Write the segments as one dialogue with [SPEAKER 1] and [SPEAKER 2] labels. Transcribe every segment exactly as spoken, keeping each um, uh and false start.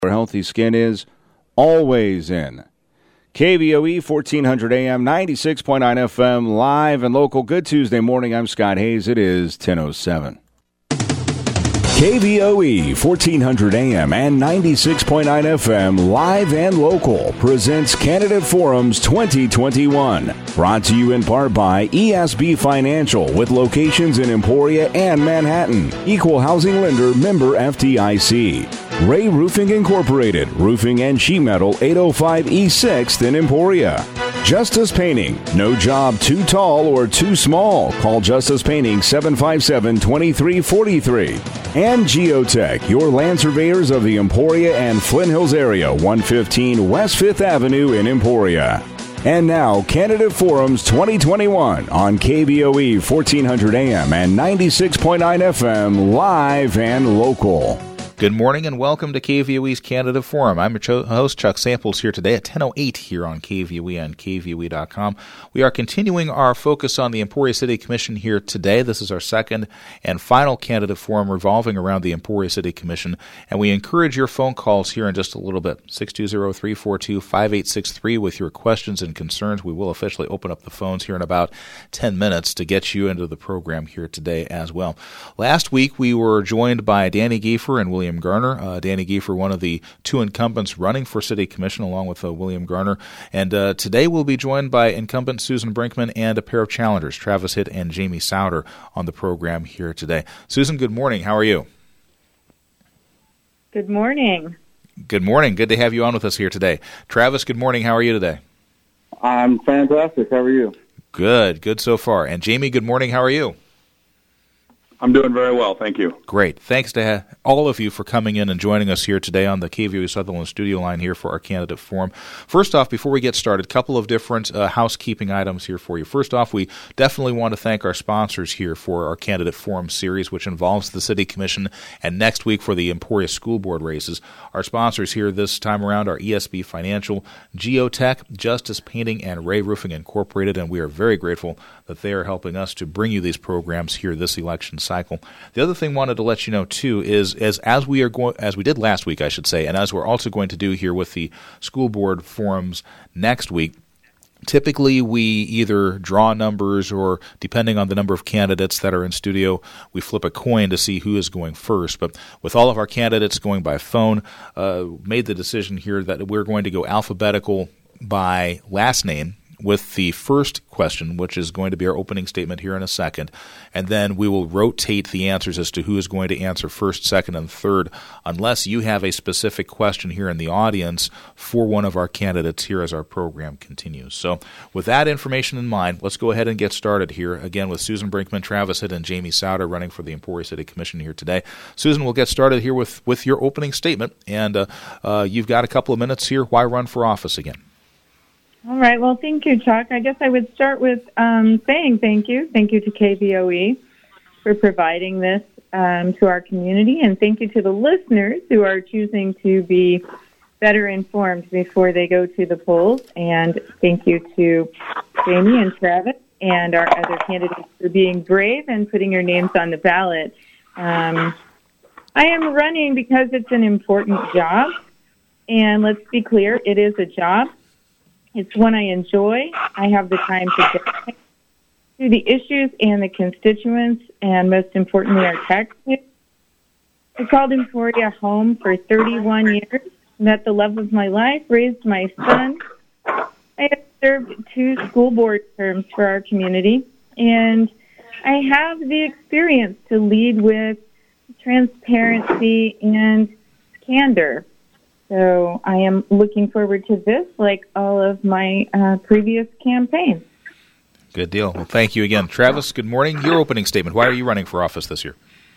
[SPEAKER 1] where healthy skin is always in. K V O E, fourteen hundred A M, ninety-six point nine F M, live and local. Good Tuesday morning. I'm Scott Hayes. It is ten oh seven. K V O E, fourteen hundred A M and ninety-six point nine F M, live and local, presents Candidate Forums twenty twenty-one. Brought to you in part by E S B Financial, with locations in Emporia and Manhattan. Equal housing lender, member F D I C. Ray Roofing Incorporated, roofing and sheet metal, eight oh five East sixth in Emporia. Justice Painting, no job too tall or too small. Call Justice Painting, seven five seven, two three four three. And Geotech, your land surveyors of the Emporia and Flint Hills area, one fifteen West fifth Avenue in Emporia. And now, Candidate Forums twenty twenty-one on K V O E, fourteen hundred A M and ninety-six point nine F M, live and local.
[SPEAKER 2] Good morning and welcome to K V O E's Candidate Forum. I'm your host, Chuck Samples, here today at ten oh eight here on K V O E and K V O E dot com. We are continuing our focus on the Emporia City Commission here today. This is our second and final Candidate Forum revolving around the Emporia City Commission, and we encourage your phone calls here in just a little bit. six two zero, three four two, five eight six three with your questions and concerns. We will officially open up the phones here in about ten minutes to get you into the program here today as well. Last week we were joined by Danny Giefer and William Garner. Uh, Danny Giefer, one of the two incumbents running for City Commission, along with uh, William Garner. And uh, today we'll be joined by incumbent Susan Brinkman and a pair of challengers, Travis Hitt and Jamie Souter, on the program here today. Susan, good morning. How are you?
[SPEAKER 3] Good morning.
[SPEAKER 2] Good morning. Good to have you on with us here today. Travis, good morning. How are you today?
[SPEAKER 4] I'm fantastic. How are you?
[SPEAKER 2] Good. Good so far. And Jamie, good morning. How are you?
[SPEAKER 4] I'm doing very well, thank you.
[SPEAKER 2] Great. Thanks to ha- all of you for coming in and joining us here today on the K V O E Sutherland studio line here for our Candidate Forum. First off, before we get started, a couple of different uh, housekeeping items here for you. First off, we definitely want to thank our sponsors here for our Candidate Forum series, which involves the City Commission, and next week for the Emporia School Board races. Our sponsors here this time around are E S B Financial, Geotech, Justice Painting, and Ray Roofing Incorporated, and we are very grateful that they are helping us to bring you these programs here this election cycle. Cycle. The other thing I wanted to let you know too is as as we are going as we did last week, I should say, and as we're also going to do here with the school board forums next week. Typically, we either draw numbers or, depending on the number of candidates that are in studio, we flip a coin to see who is going first. But with all of our candidates going by phone, uh, made the decision here that we're going to go alphabetical by last name, with the first question, which is going to be our opening statement here in a second, and then we will rotate the answers as to who is going to answer first, second, and third, unless you have a specific question here in the audience for one of our candidates here as our program continues. So with that information in mind, let's go ahead and get started here, again with Susan Brinkman, Travis Hitt, and Jamie Souter running for the Emporia City Commission here today. Susan, we'll get started here with, with your opening statement, and uh, uh, you've got a couple of minutes here. Why run for office again?
[SPEAKER 3] All right. Well, thank you, Chuck. I guess I would start with um, saying thank you. Thank you to K V O E for providing this um, to our community, and thank you to the listeners who are choosing to be better informed before they go to the polls. And thank you to Jamie and Travis and our other candidates for being brave and putting your names on the ballot. Um, I am running because it's an important job, and let's be clear, it is a job. It's one I enjoy. I have the time to get to the issues and the constituents, and most importantly, our taxpayers. I called Emporia home for thirty-one years, met the love of my life, raised my son. I have served two school board terms for our community, and I have the experience to lead with transparency and candor. So I am looking forward to this, like all of my uh, previous campaigns.
[SPEAKER 2] Good deal. Well, thank you again. Travis, good morning. Your opening statement. Why are you running for office this year?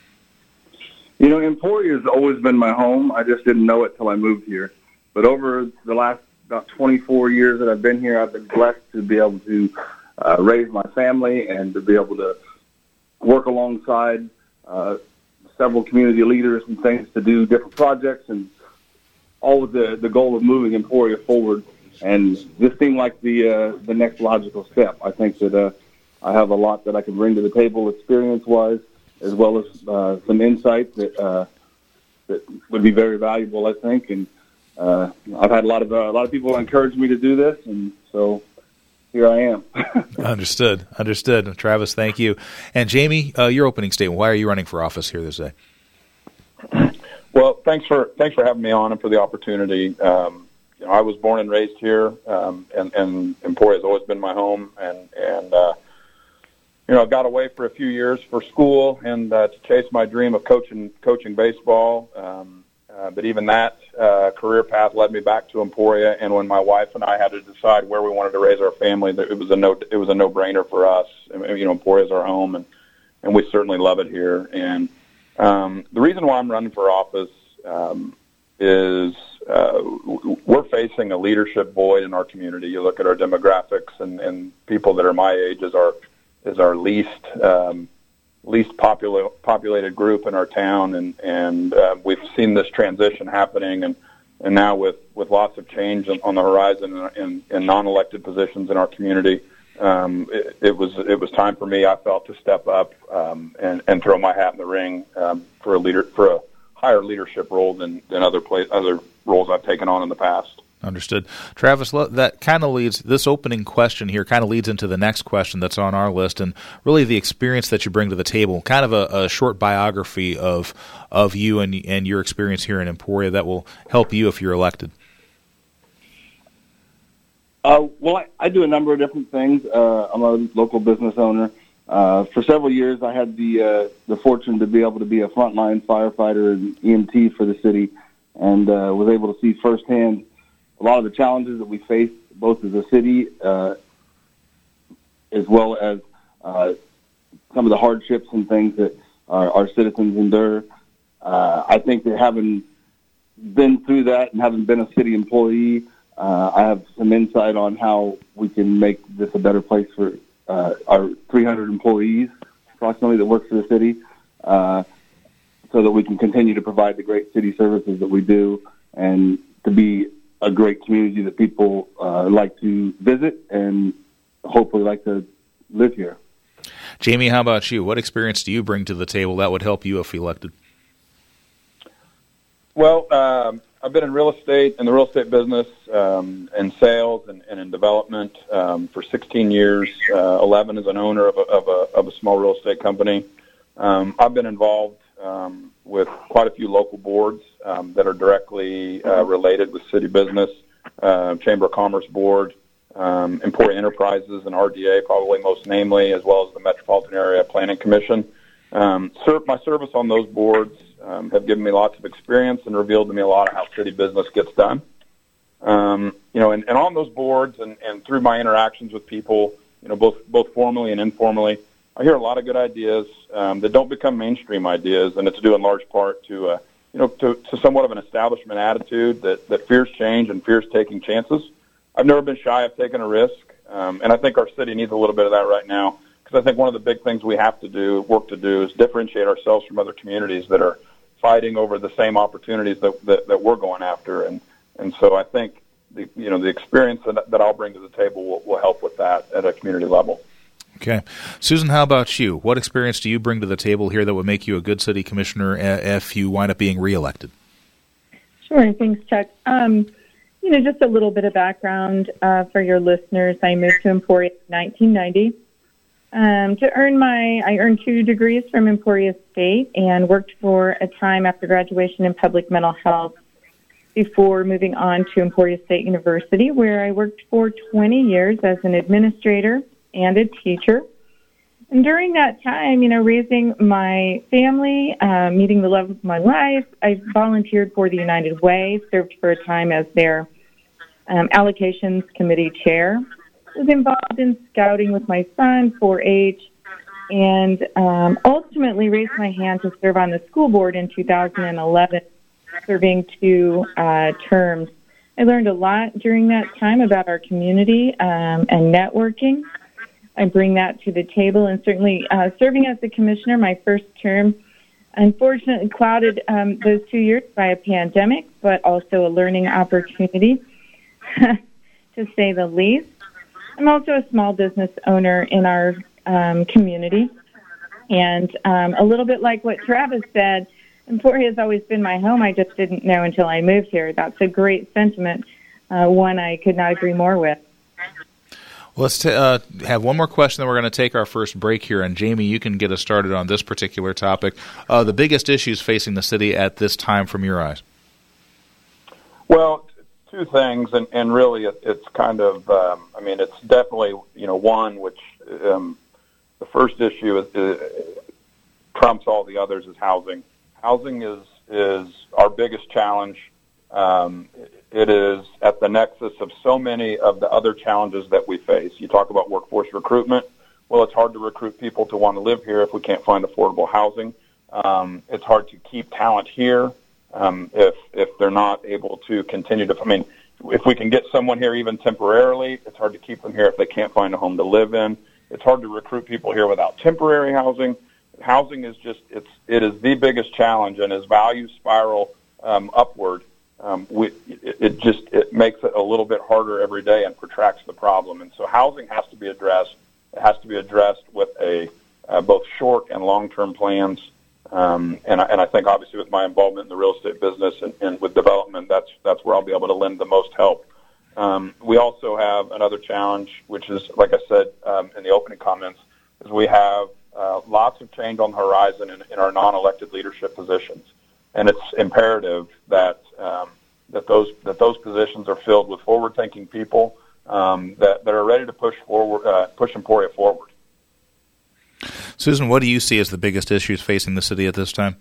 [SPEAKER 4] You know, Emporia has always been my home. I just didn't know it till I moved here. But over the last about twenty-four years that I've been here, I've been blessed to be able to uh, raise my family and to be able to work alongside uh, several community leaders and things to do different projects, and all with the, the goal of moving Emporia forward. And this seemed like the uh, the next logical step. I think that uh, I have a lot that I can bring to the table experience-wise, as well as uh, some insight that uh, that would be very valuable, I think. And uh, I've had a lot of uh, a lot of people encourage me to do this, and so here I am.
[SPEAKER 2] Understood. Understood. Travis, thank you. And Jamie, uh, your opening statement. Why are you running for office here this day?
[SPEAKER 5] Well, thanks for thanks for having me on and for the opportunity. Um, you know, I was born and raised here, um, and, and Emporia has always been my home. And and uh, you know, I got away for a few years for school and uh, to chase my dream of coaching coaching baseball. Um, uh, but even that uh, career path led me back to Emporia. And when my wife and I had to decide where we wanted to raise our family, it was a no it was a no brainer for us. You know, Emporia is our home, and and we certainly love it here. And Um, the reason why I'm running for office um, is uh, we're facing a leadership void in our community. You look at our demographics, and, and people that are my age is our is our least um, least popular, populated group in our town, and and uh, we've seen this transition happening, and, and now with, with lots of change on the horizon in, in, in non-elected positions in our community. Um, it, it was it was time for me, I felt, to step up um, and, and throw my hat in the ring um, for a leader for a higher leadership role than, than other place, other roles I've taken on in the past.
[SPEAKER 2] Understood. Travis, that kind of leads, this opening question here kind of leads into the next question that's on our list, and really the experience that you bring to the table, kind of a, a short biography of of you and, and your experience here in Emporia that will help you if you're elected.
[SPEAKER 4] Uh, well, I, I do a number of different things. Uh, I'm a local business owner. Uh, for several years, I had the uh, the fortune to be able to be a frontline firefighter and E M T for the city, and uh, was able to see firsthand a lot of the challenges that we face, both as a city, uh, as well as uh, some of the hardships and things that our, our citizens endure. Uh, I think that having been through that and having been a city employee, Uh, I have some insight on how we can make this a better place for uh, our three hundred employees, approximately, that work for the city, uh, so that we can continue to provide the great city services that we do, and to be a great community that people uh, like to visit and hopefully like to live here.
[SPEAKER 2] Jamie, how about you? What experience do you bring to the table that would help you if elected?
[SPEAKER 5] Well, um, I've been in real estate, in the real estate business, um, in sales and, and in development um, for sixteen years, uh, eleven as an owner of a, of a, of a small real estate company. Um, I've been involved um, with quite a few local boards um, that are directly uh, related with city business, uh, Chamber of Commerce Board, um, Emporia Enterprises, and R D A probably most namely, as well as the Metropolitan Area Planning Commission. Um, serve, my service on those boards um, have given me lots of experience and revealed to me a lot of how city business gets done. Um, you know, and, and on those boards and, and through my interactions with people, you know, both both formally and informally, I hear a lot of good ideas um, that don't become mainstream ideas, and it's due in large part to, uh, you know, to, to somewhat of an establishment attitude that, that fears change and fears taking chances. I've never been shy of taking a risk, um, and I think our city needs a little bit of that right now. Because I think one of the big things we have to do, work to do, is differentiate ourselves from other communities that are fighting over the same opportunities that, that, that we're going after. And, and so I think the, you know, the experience that, that I'll bring to the table will, will help with that at a community level.
[SPEAKER 2] Okay. Susan, how about you? What experience do you bring to the table here that would make you a good city commissioner if you wind up being reelected?
[SPEAKER 3] Sure. Thanks, Chuck. Um, you know, just a little bit of background uh, for your listeners. I moved to Emporia in nineteen ninety. Um, to earn my, I earned two degrees from Emporia State and worked for a time after graduation in public mental health before moving on to Emporia State University, where I worked for twenty years as an administrator and a teacher. And during that time, you know, raising my family, uh, meeting the love of my life, I volunteered for the United Way, served for a time as their um, allocations committee chair. Was involved in scouting with my son, four H, and um, ultimately raised my hand to serve on the school board in two thousand eleven, serving two uh, terms. I learned a lot during that time about our community um, and networking. I bring that to the table, and certainly uh, serving as the commissioner, my first term, unfortunately clouded um, those two years by a pandemic, but also a learning opportunity, to say the least. I'm also a small business owner in our um, community, and um, a little bit like what Travis said, Emporia has always been my home. I just didn't know until I moved here. That's a great sentiment, uh, one I could not agree more with.
[SPEAKER 2] Let's t- uh, have one more question, then we're going to take our first break here. And Jamie, you can get us started on this particular topic. Uh, the biggest issues facing the city at this time from your eyes?
[SPEAKER 5] Well, two things, and, and really it, it's kind of, um, I mean, it's definitely, you know, one, which um, the first issue is, uh, trumps all the others is housing. Housing is, is our biggest challenge. Um, it is at the nexus of so many of the other challenges that we face. You talk about workforce recruitment. Well, it's hard to recruit people to want to live here if we can't find affordable housing. Um, it's hard to keep talent here um, if if they're not able to continue to. I mean, if we can get someone here even temporarily, it's hard to keep them here if they can't find a home to live in. It's hard to recruit people here without temporary housing. Housing is just it's it is the biggest challenge, and as values spiral um, upward. Um, we, it, it just it makes it a little bit harder every day and protracts the problem. And so housing has to be addressed. It has to be addressed with a uh, both short and long-term plans. Um, and, I, and I think obviously with my involvement in the real estate business and, and with development, that's that's where I'll be able to lend the most help. Um, we also have another challenge, which is, like I said um, in the opening comments, is we have uh, lots of change on the horizon in, in our non-elected leadership positions. And it's imperative that um, that those that those positions are filled with forward-thinking people um, that that are ready to push forward, uh, push Emporia forward.
[SPEAKER 2] Susan, what do you see as the biggest issues facing the city at this time?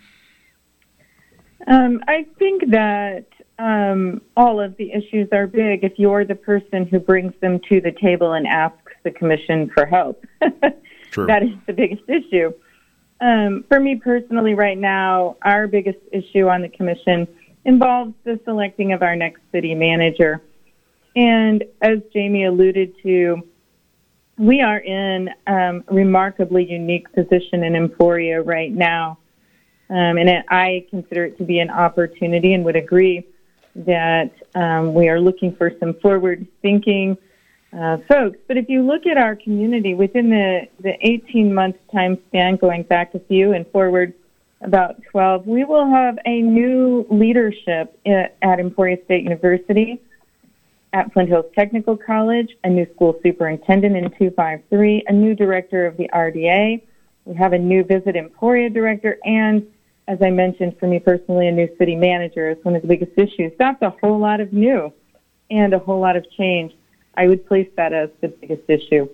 [SPEAKER 3] Um, I think that um, all of the issues are big if you're the person who brings them to the table and asks the commission for help.
[SPEAKER 2] True.
[SPEAKER 3] That is the biggest issue. Um, for me personally right now, our biggest issue on the commission involves the selecting of our next city manager. And as Jamie alluded to, we are in um, a remarkably unique position in Emporia right now. Um, and it, I consider it to be an opportunity and would agree that um, we are looking for some forward-thinking uh, folks. But if you look at our community, within the, the eighteen-month time span, going back a few and forward about twelve, we will have a new leadership at, at Emporia State University, at Flint Hills Technical College, a new school superintendent in two five three, a new director of the R D A. We have a new Visit Emporia director, and, as I mentioned, for me personally, a new city manager is one of the biggest issues. That's a whole lot of new and a whole lot of change. I would place that as the biggest issue.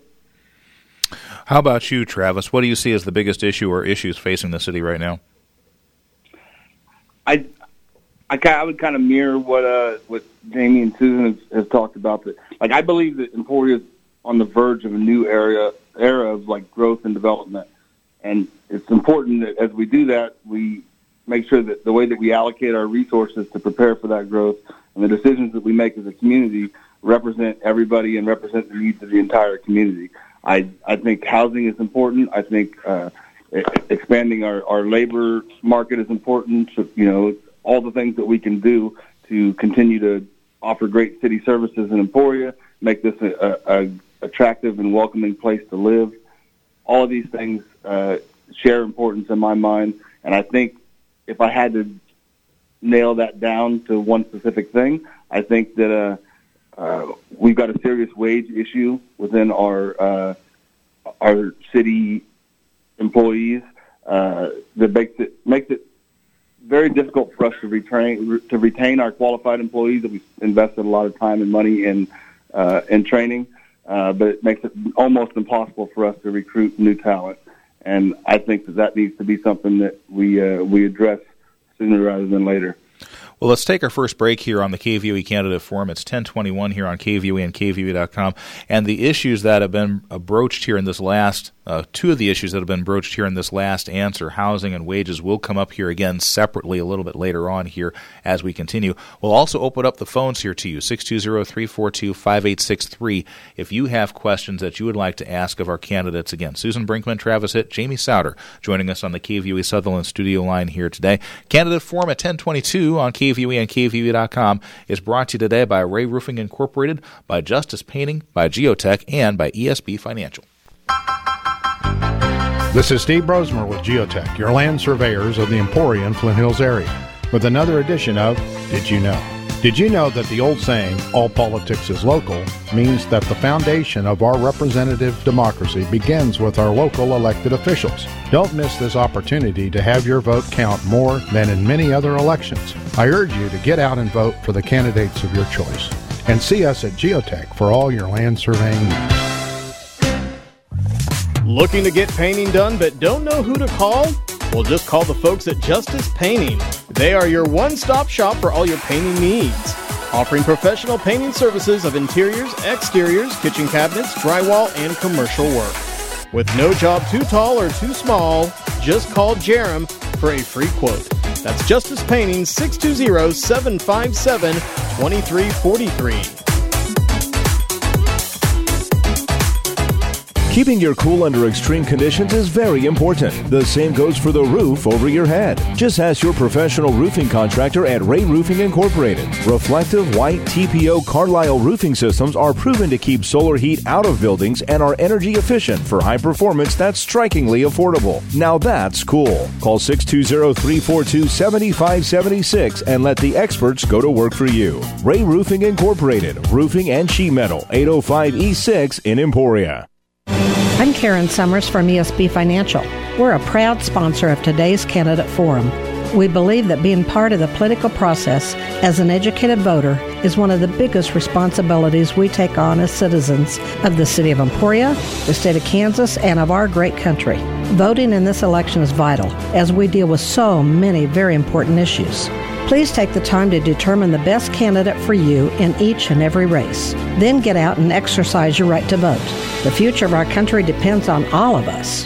[SPEAKER 2] How about you, Travis? What do you see as the biggest issue or issues facing the city right now?
[SPEAKER 4] I, I, I would kind of mirror what uh, what Jamie and Susan have, have talked about. That, like, I believe that Emporia is on the verge of a new area era of like growth and development, and it's important that as we do that, we make sure that the way that we allocate our resources to prepare for that growth and the decisions that we make as a community represent everybody and represent the needs of the entire community. I I think housing is important. I think uh, expanding our, our labor market is important. So, you know, all the things that we can do to continue to offer great city services in Emporia, make this a, a, a attractive and welcoming place to live. All of these things uh, share importance in my mind, and I think if I had to nail that down to one specific thing, I think that uh, uh, we've got a serious wage issue within our uh, our city employees uh, that makes it makes it very difficult for us to retrain to retain our qualified employees that we've invested a lot of time and money in uh, in training, uh, but it makes it almost impossible for us to recruit new talent. And I think that that needs to be something that we uh, we address sooner rather than later.
[SPEAKER 2] Well, let's take our first break here on the K V O E Candidate Forum. It's ten twenty-one here on K V O E and K V O E dot com. And the issues that have been broached here in this last, uh, two of the issues that have been broached here in this last answer, housing and wages, will come up here again separately a little bit later on here as we continue. We'll also open up the phones here to you, six two zero, three four two, five eight six three, if you have questions that you would like to ask of our candidates. Again, Susan Brinkman, Travis Hitt, Jamie Sauter joining us on the K V O E Sutherland studio line here today. Candidate Forum at ten twenty-two on K V O E and K V O E dot com is brought to you today by Ray Roofing Incorporated, by Justice Painting, by Geotech, and by E S B Financial.
[SPEAKER 6] This is Steve Brosmer with Geotech, your land surveyors of the Emporia and Flint Hills area, with another edition of Did You Know? Did you know that the old saying, all politics is local, means that the foundation of our representative democracy begins with our local elected officials? Don't miss this opportunity to have your vote count more than in many other elections. I urge you to get out and vote for the candidates of your choice. And see us at Geotech for all your land surveying needs.
[SPEAKER 7] Looking to get painting done but don't know who to call? Well, just call the folks at Justice Painting. They are your one-stop shop for all your painting needs, offering professional painting services of interiors, exteriors, kitchen cabinets, drywall, and commercial work. With no job too tall or too small, just call Jerem for a free quote. That's Justice Painting, six two zero, seven five seven, two three four three.
[SPEAKER 8] Keeping your cool under extreme conditions is very important. The same goes for the roof over your head. Just ask your professional roofing contractor at Ray Roofing Incorporated. Reflective white T P O Carlisle roofing systems are proven to keep solar heat out of buildings and are energy efficient for high performance that's strikingly affordable. Now that's cool. Call six two zero, three four two, seven five seven six and let the experts go to work for you. Ray Roofing Incorporated, roofing and sheet metal, eight oh five East six in Emporia.
[SPEAKER 9] I'm Karen Summers from E S B Financial. We're a proud sponsor of today's Candidate Forum. We believe that being part of the political process as an educated voter is one of the biggest responsibilities we take on as citizens of the city of Emporia, the state of Kansas, and of our great country. Voting in this election is vital as we deal with so many very important issues. Please take the time to determine the best candidate for you in each and every race. Then get out and exercise your right to vote. The future of our country depends on all of us.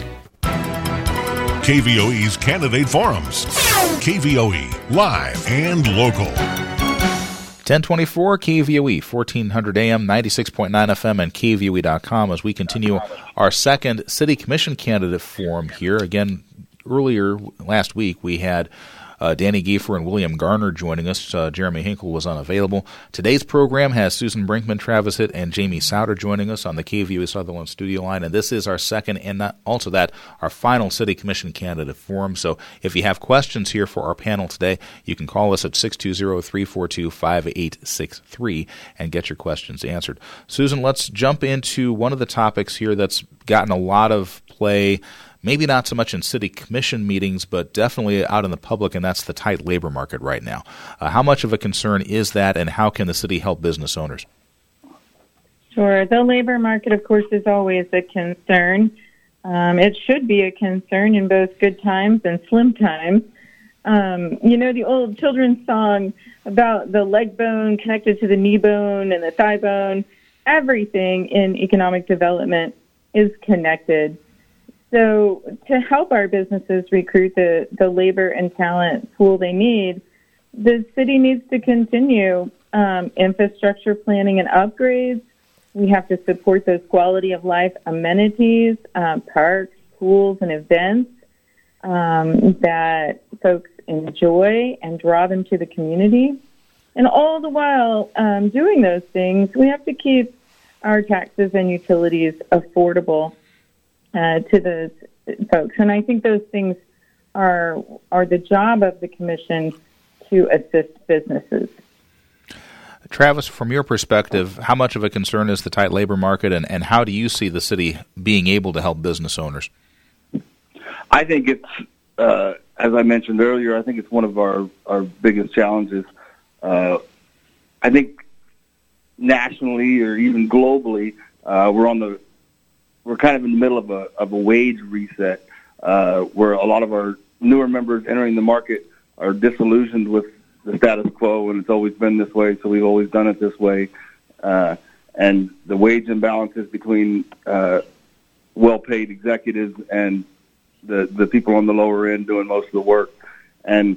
[SPEAKER 10] K V O E's Candidate Forums. K V O E, live and local.
[SPEAKER 2] ten twenty-four K V O E, fourteen hundred A M, ninety-six point nine F M, and K V O E dot com as we continue our second City Commission Candidate Forum here. Again, earlier last week we had Uh, Danny Giefer and William Garner joining us. Uh, Jeremy Hinkle was unavailable. Today's program has Susan Brinkman, Travis Hitt, and Jamie Souter joining us on the K V O E Sutherland studio line. And this is our second and not also that, our final City Commission Candidate Forum. So if you have questions here for our panel today, you can call us at six two zero, three four two, five eight six three and get your questions answered. Susan, let's jump into one of the topics here that's gotten a lot of play, maybe not so much in city commission meetings, but definitely out in the public, and that's the tight labor market right now. Uh, how much of a concern is that, and how can the city help business owners?
[SPEAKER 3] Sure. The labor market, of course, is always a concern. Um, it should be a concern in both good times and slim times. Um, you know, the old children's song about the leg bone connected to the knee bone and the thigh bone, everything in economic development is connected. So to help our businesses recruit the, the labor and talent pool they need, the city needs to continue um, infrastructure planning and upgrades. We have to support those quality of life amenities, um, parks, pools, and events um, that folks enjoy and draw them to the community. And all the while um, doing those things, we have to keep our taxes and utilities affordable Uh, to those folks. And I think those things are are the job of the commission to assist businesses.
[SPEAKER 2] Travis, from your perspective, how much of a concern is the tight labor market, and, and how do you see the city being able to help business owners?
[SPEAKER 4] I think it's, uh, as I mentioned earlier, I think it's one of our, our biggest challenges. Uh, I think nationally or even globally, uh, we're on the We're kind of in the middle of a of a wage reset, uh, where a lot of our newer members entering the market are disillusioned with the status quo, and it's always been this way, so we've always done it this way. Uh, and the wage imbalances between uh, well-paid executives and the the people on the lower end doing most of the work. And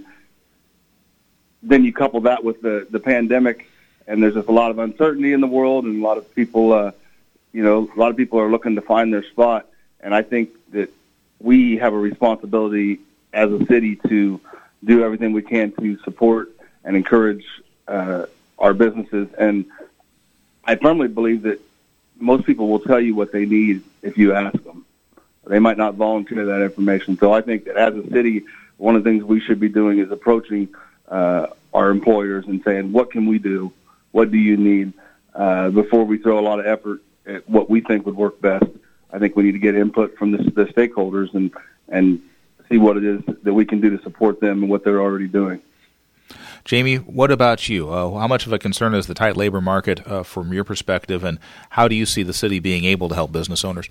[SPEAKER 4] then you couple that with the, the pandemic, and there's just a lot of uncertainty in the world, and a lot of people uh, – You know, a lot of people are looking to find their spot, and I think that we have a responsibility as a city to do everything we can to support and encourage uh, our businesses. And I firmly believe that most people will tell you what they need if you ask them. they might not volunteer that information. So I think that as a city, one of the things we should be doing is approaching uh, our employers and saying, what can we do? What do you need? Uh, before we throw a lot of effort at what we think would work best, I think we need to get input from the, the stakeholders and, and see what it is that we can do to support them and what they're already doing.
[SPEAKER 2] Jamie, what about you? Uh, how much of a concern is the tight labor market uh, from your perspective, and how do you see the city being able to help business owners?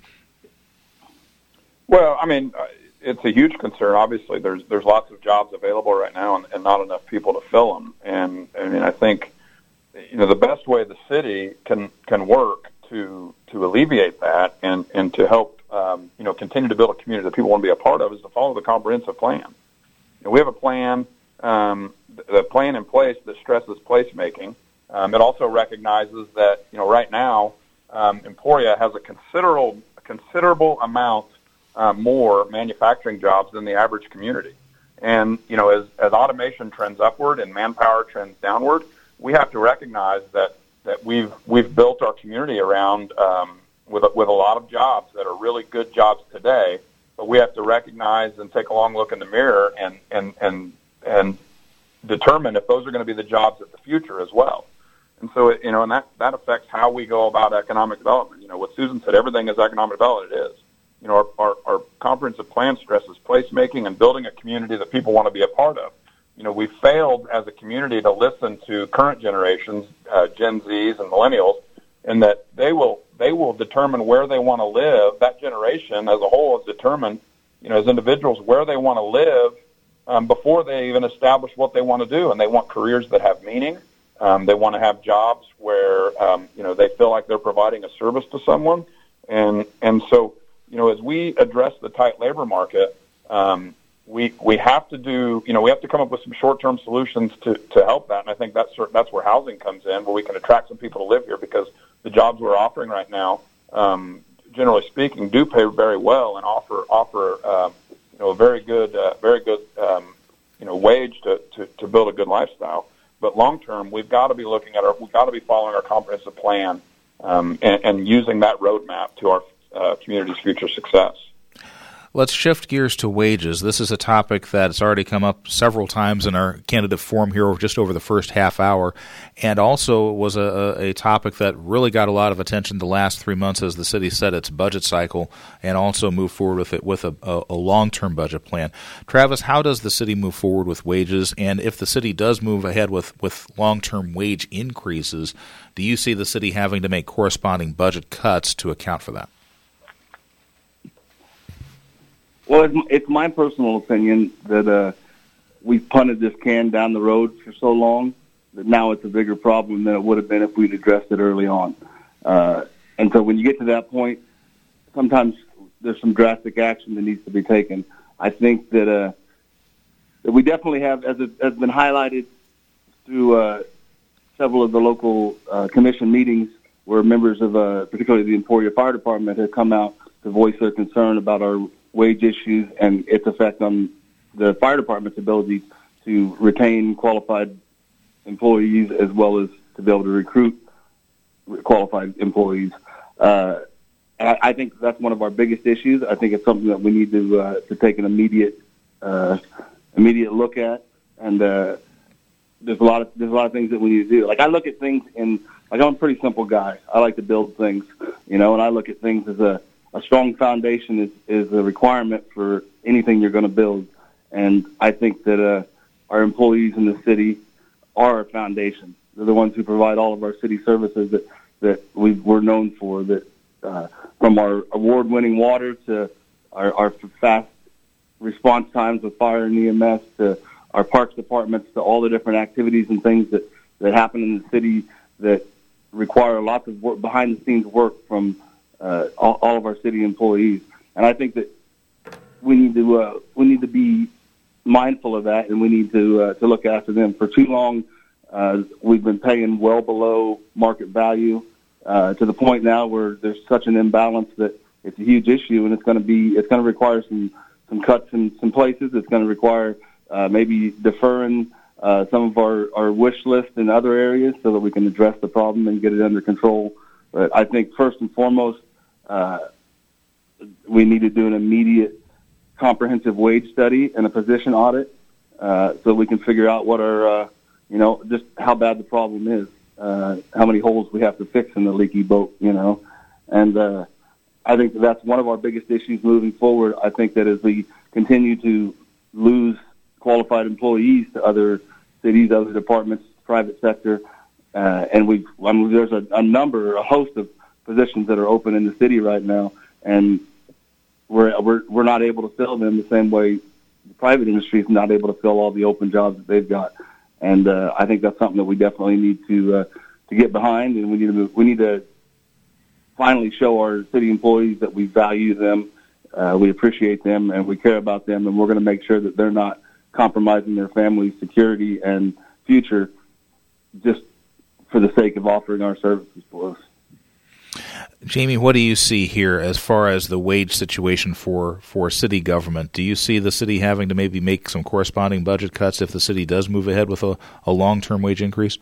[SPEAKER 5] Well, I mean, it's a huge concern. Obviously, there's there's lots of jobs available right now, and, and not enough people to fill them. And I mean, I think you know the best way the city can can work to to alleviate that and and to help um, you know continue to build a community that people want to be a part of is to follow the comprehensive plan. You know, we have a plan, um, the plan in place that stresses placemaking. Um, it also recognizes that you know right now um, Emporia has a considerable a considerable amount Uh, more manufacturing jobs than the average community. And, you know, as, as automation trends upward and manpower trends downward, we have to recognize that, that we've we've built our community around um, with, a, with a lot of jobs that are really good jobs today, but we have to recognize and take a long look in the mirror and, and, and, and determine if those are going to be the jobs of the future as well. And so, it, you know, and that, that affects how we go about economic development. You know, what Susan said, everything is economic development, it is. You know, our, our, our comprehensive plan stresses placemaking and building a community that people want to be a part of. You know, we failed as a community to listen to current generations, uh, Gen Zs and millennials, in that they will they will determine where they want to live. That generation as a whole has determined, you know, as individuals where they want to live um, before they even establish what they want to do. And they want careers that have meaning. Um, they want to have jobs where, um, you know, they feel like they're providing a service to someone. And and so, you know, as we address the tight labor market, um, we we have to do, you know, we have to come up with some short-term solutions to, to help that. And I think that's that's where housing comes in, where we can attract some people to live here because the jobs we're offering right now, um, generally speaking, do pay very well and offer offer uh, you know a very good uh, very good um, you know wage to, to, to build a good lifestyle. But long term, we've got to be looking at our we've got to be following our comprehensive plan um, and, and using that roadmap to our Uh, community's future success.
[SPEAKER 2] Let's shift gears to wages. This is a topic that's already come up several times in our candidate forum here just over the first half hour, and also was a, a topic that really got a lot of attention the last three months as the city set its budget cycle and also moved forward with it with a, a, a long-term budget plan. Travis, how does the city move forward with wages? And if the city does move ahead with, with long-term wage increases, do you see the city having to make corresponding budget cuts to account for that?
[SPEAKER 4] Well, it's, it's my personal opinion that uh, we've punted this can down the road for so long that now it's a bigger problem than it would have been if we'd addressed it early on. Uh, and so when you get to that point, sometimes there's some drastic action that needs to be taken. I think that, uh, that we definitely have, as it has been highlighted through uh, several of the local uh, commission meetings where members of, uh, particularly the Emporia Fire Department, have come out to voice their concern about our wage issues and its effect on the fire department's ability to retain qualified employees as well as to be able to recruit qualified employees. Uh, and I, I think that's one of our biggest issues. I think it's something that we need to uh, to take an immediate uh, immediate look at. And uh, there's a lot of there's a lot of things that we need to do. Like I look at things in like I'm a pretty simple guy. I like to build things, you know, and I look at things as a A strong foundation is, is a requirement for anything you're going to build. And I think that uh, our employees in the city are a foundation. They're the ones who provide all of our city services that, that we, we're known for, that uh, from our award-winning water to our, our fast response times with fire and E M S to our parks departments to all the different activities and things that, that happen in the city that require lots of work, behind-the-scenes work from Uh, all, all of our city employees, and I think that we need to uh, we need to be mindful of that, and we need to uh, to look after them. For too long, uh, we've been paying well below market value uh, to the point now where there's such an imbalance that it's a huge issue, and it's going to be it's going to require some some cuts in some places. It's going to require uh, maybe deferring uh, some of our, our wish list in other areas so that we can address the problem and get it under control. But I think first and foremost, Uh, we need to do an immediate comprehensive wage study and a position audit uh, so we can figure out what our, uh, you know, just how bad the problem is, uh, how many holes we have to fix in the leaky boat, you know. And uh, I think that that's one of our biggest issues moving forward. I think that as we continue to lose qualified employees to other cities, other departments, private sector, uh, and we I mean, there's a, a number, a host of positions that are open in the city right now, and we're we're we're not able to fill them the same way the private industry is not able to fill all the open jobs that they've got. And uh, I think that's something that we definitely need to uh, to get behind, and we need to move, we need to finally show our city employees that we value them, uh, we appreciate them, and we care about them, and we're going to make sure that they're not compromising their family's security and future just for the sake of offering our services for us.
[SPEAKER 2] Jamie, what do you see here as far as the wage situation for, for city government? Do you see the city having to maybe make some corresponding budget cuts if the city does move ahead with a, a long-term wage increase?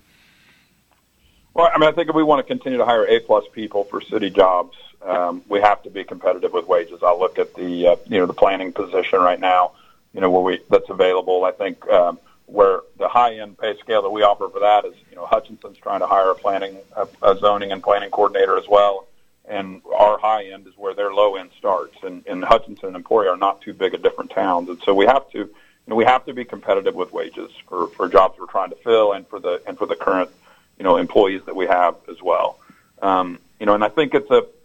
[SPEAKER 5] Well, I mean, I think if we want to continue to hire A-plus people for city jobs, um, we have to be competitive with wages. I'll look at the, uh, you know, the planning position right now, you know, where we that's available. I think um, where the high-end pay scale that we offer for that is, you know, Hutchinson's trying to hire a planning, a, a zoning and planning coordinator as well. And our high end is where their low end starts. And, and Hutchinson and Emporia are not too big of different towns. And so we have to, you know, we have to be competitive with wages for, for jobs we're trying to fill and for the and for the current, you know, employees that we have as well. Um, you know, and I think it's a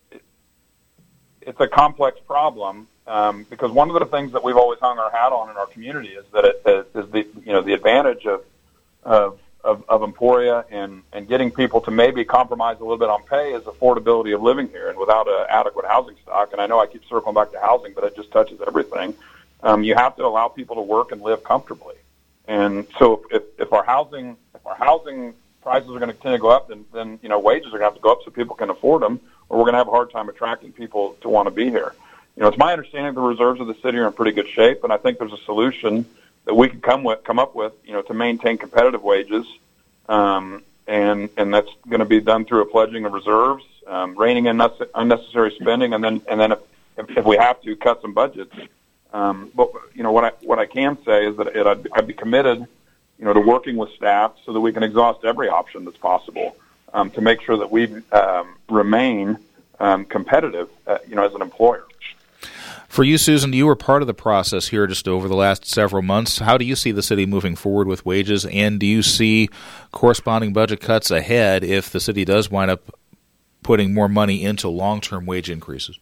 [SPEAKER 5] it's a complex problem um, because one of the things that we've always hung our hat on in our community is that it is the you know the advantage of of Of, of Emporia and, and getting people to maybe compromise a little bit on pay is affordability of living here. And without an adequate housing stock, and I know I keep circling back to housing, but it just touches everything, um, you have to allow people to work and live comfortably. And so if, if our housing if our housing prices are going to continue to go up, then, then you know wages are going to have to go up so people can afford them, or we're going to have a hard time attracting people to want to be here. You know, it's my understanding the reserves of the city are in pretty good shape, and I think there's a solution that we can come with, come up with, you know, to maintain competitive wages, um, and and that's going to be done through a pledging of reserves, um, reining in unnecessary spending, and then and then if, if, if we have to, cut some budgets. Um, but you know what I what I can say is that it, I'd, I'd be committed, you know, to working with staff so that we can exhaust every option that's possible um, to make sure that we um, remain um, competitive, uh, you know, as an employer.
[SPEAKER 2] For you, Susan, you were part of the process here just over the last several months. How do you see the city moving forward with wages, and do you see corresponding budget cuts ahead if the city does wind up putting more money into long-term wage increases?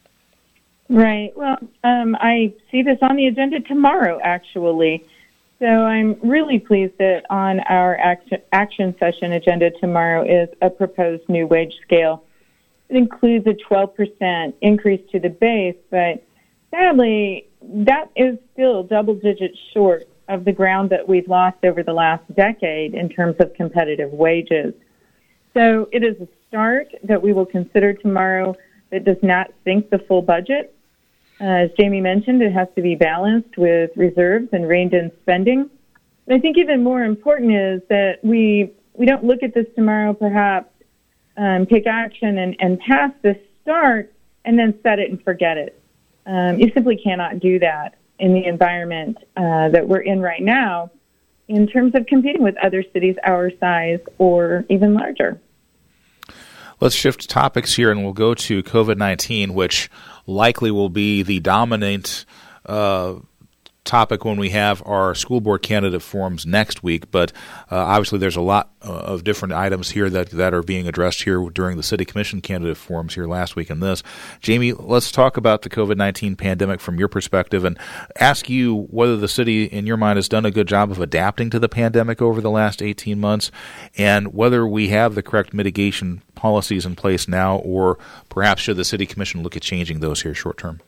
[SPEAKER 3] Right. Well, um, I see this on the agenda tomorrow, actually. So I'm really pleased that on our action, action session agenda tomorrow is a proposed new wage scale. It includes a twelve percent increase to the base, but sadly, that is still double digits short of the ground that we've lost over the last decade in terms of competitive wages. So it is a start that we will consider tomorrow that does not sink the full budget. Uh, as Jamie mentioned, it has to be balanced with reserves and reined-in spending. But I think even more important is that we we don't look at this tomorrow, perhaps um, take action and, and pass this start and then set it and forget it. Um, you simply cannot do that in the environment uh, that we're in right now in terms of competing with other cities our size or even larger.
[SPEAKER 2] Let's shift topics here, and we'll go to COVID nineteen, which likely will be the dominant uh, topic when we have our school board candidate forums next week. But uh, obviously there's a lot uh, of different items here that, that are being addressed here during the city commission candidate forums here last week and this. Jamie, let's talk about the COVID nineteen pandemic from your perspective and ask you whether the city, in your mind, has done a good job of adapting to the pandemic over the last eighteen months, and whether we have the correct mitigation policies in place now, or perhaps should the city commission look at changing those here short term?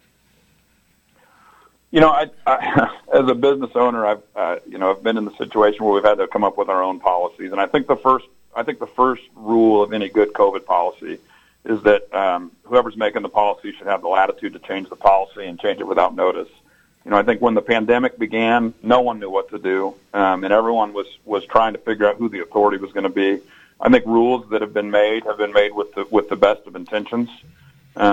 [SPEAKER 5] You know, I, I, as a business owner, I've uh, you know I've been in the situation where we've had to come up with our own policies, and I think the first I think the first rule of any good COVID policy is that um, whoever's making the policy should have the latitude to change the policy and change it without notice. You know, I think when the pandemic began, no one knew what to do, um, and everyone was was trying to figure out who the authority was going to be. I think rules that have been made have been made with the with the best of intentions. Um,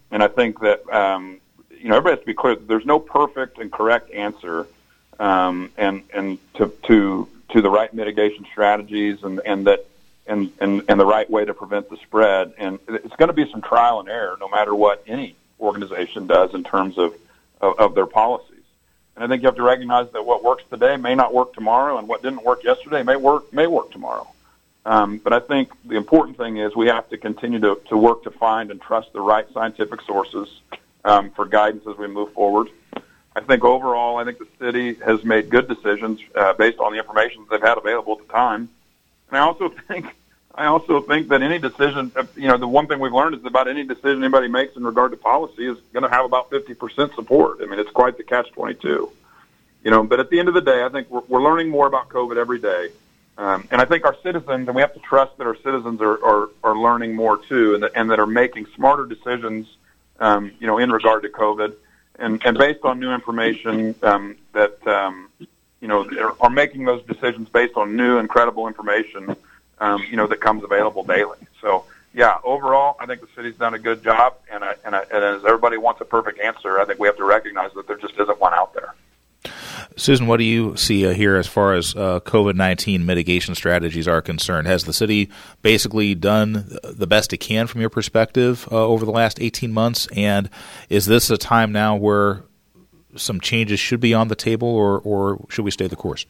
[SPEAKER 5] and I think that um, you know everybody has to be clear that there's no perfect and correct answer, um, and and to to to the right mitigation strategies, and and that and, and and the right way to prevent the spread. And it's going to be some trial and error, no matter what any organization does in terms of of, of their policies. And I think you have to recognize that what works today may not work tomorrow, and what didn't work yesterday may work may work tomorrow. Um, but I think the important thing is we have to continue to, to work to find and trust the right scientific sources um, for guidance as we move forward. I think overall, I think the city has made good decisions uh, based on the information that they've had available at the time. And I also think, I also think that any decision, you know, the one thing we've learned is about any decision anybody makes in regard to policy is going to have about fifty percent support. I mean, it's quite the catch twenty-two. You know, but at the end of the day, I think we're, we're learning more about COVID every day. Um, and I think our citizens, and we have to trust that our citizens are, are, are learning more too, and that, and that are making smarter decisions, um, you know, in regard to COVID, and, and based on new information um, that, um, you know, are, are making those decisions based on new and credible information, um, you know, that comes available daily. So, yeah, overall, I think the city's done a good job, and, I, and, I, and as everybody wants a perfect answer, I think we have to recognize that there just isn't one out there.
[SPEAKER 2] Susan, what do you see uh, here as far as uh, COVID nineteen mitigation strategies are concerned? Has the city basically done the best it can from your perspective uh, over the last eighteen months? And is this a time now where some changes should be on the table, or, or should we stay the course?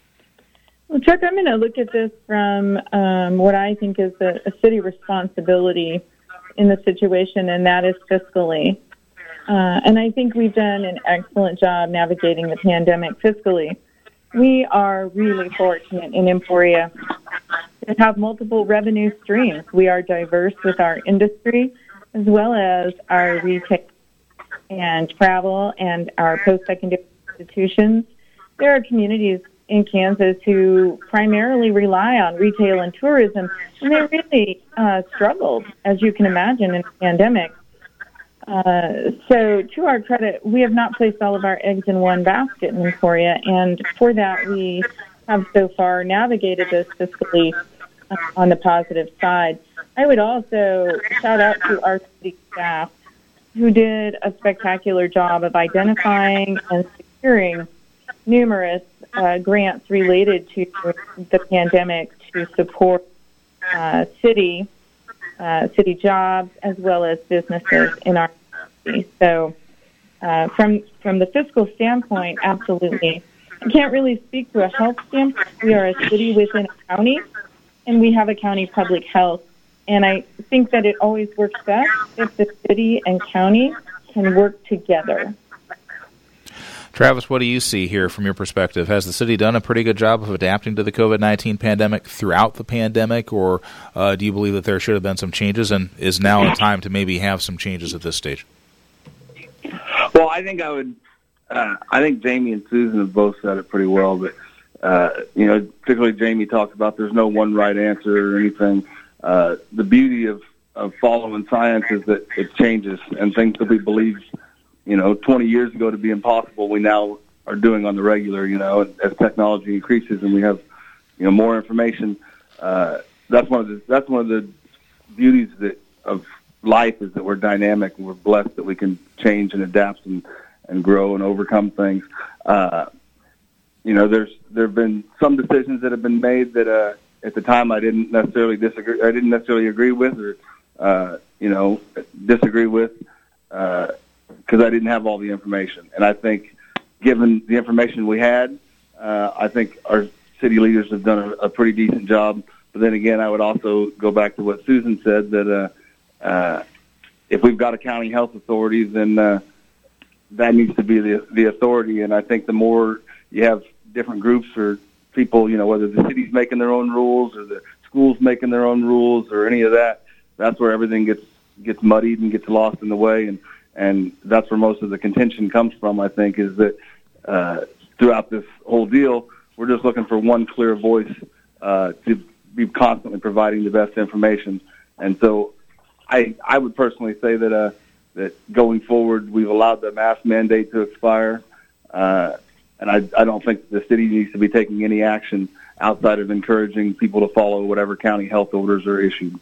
[SPEAKER 3] Well, Chuck, I'm going to look at this from um, what I think is a, a city responsibility in the situation, and that is fiscally. Uh, and I think we've done an excellent job navigating the pandemic fiscally. We are really fortunate in Emporia to have multiple revenue streams. We are diverse with our industry as well as our retail and travel and our post-secondary institutions. There are communities in Kansas who primarily rely on retail and tourism, and they really uh, struggled, as you can imagine, in the pandemic. Uh, so to our credit, we have not placed all of our eggs in one basket in Emporia, and for that we have so far navigated this fiscally uh, on the positive side. I would also shout out to our city staff who did a spectacular job of identifying and securing numerous uh, grants related to the pandemic to support uh, city Uh, city jobs as well as businesses in our city. So uh, from from the fiscal standpoint, absolutely. I can't really speak to a health standpoint. We are a city within a county, and we have a county public health. And I think that it always works best if the city and county can work together.
[SPEAKER 2] Travis, what do you see here from your perspective? Has the city done a pretty good job of adapting to the COVID nineteen pandemic throughout the pandemic, or uh, do you believe that there should have been some changes, and is now a time to maybe have some changes at this stage?
[SPEAKER 4] Well, I think I would. Uh, I think Jamie and Susan have both said it pretty well, but uh, you know, particularly Jamie talks about there's no one right answer or anything. Uh, the beauty of, of following science is that it changes, and things that we believe, you know, twenty years ago to be impossible, we now are doing on the regular, you know, and as technology increases and we have, you know, more information. Uh, that's one of the, that's one of the beauties that, of life, is that we're dynamic and we're blessed that we can change and adapt and, and grow and overcome things. Uh, you know, there's, there've been some decisions that have been made that, uh, at the time I didn't necessarily disagree, I didn't necessarily agree with or, uh, you know, disagree with, uh, because I didn't have all the information. And I think, given the information we had, uh, I think our city leaders have done a, a pretty decent job. But then again, I would also go back to what Susan said, that uh, uh, if we've got a county health authority, then uh, that needs to be the, the authority. And I think the more you have different groups or people, you know, whether the city's making their own rules or the school's making their own rules or any of that, that's where everything gets gets muddied and gets lost in the way. And And that's where most of the contention comes from, I think, is that uh, throughout this whole deal, we're just looking for one clear voice uh, to be constantly providing the best information. And so I I would personally say that uh, that going forward, we've allowed the mask mandate to expire. Uh, and I, I don't think the city needs to be taking any action outside of encouraging people to follow whatever county health orders are issued.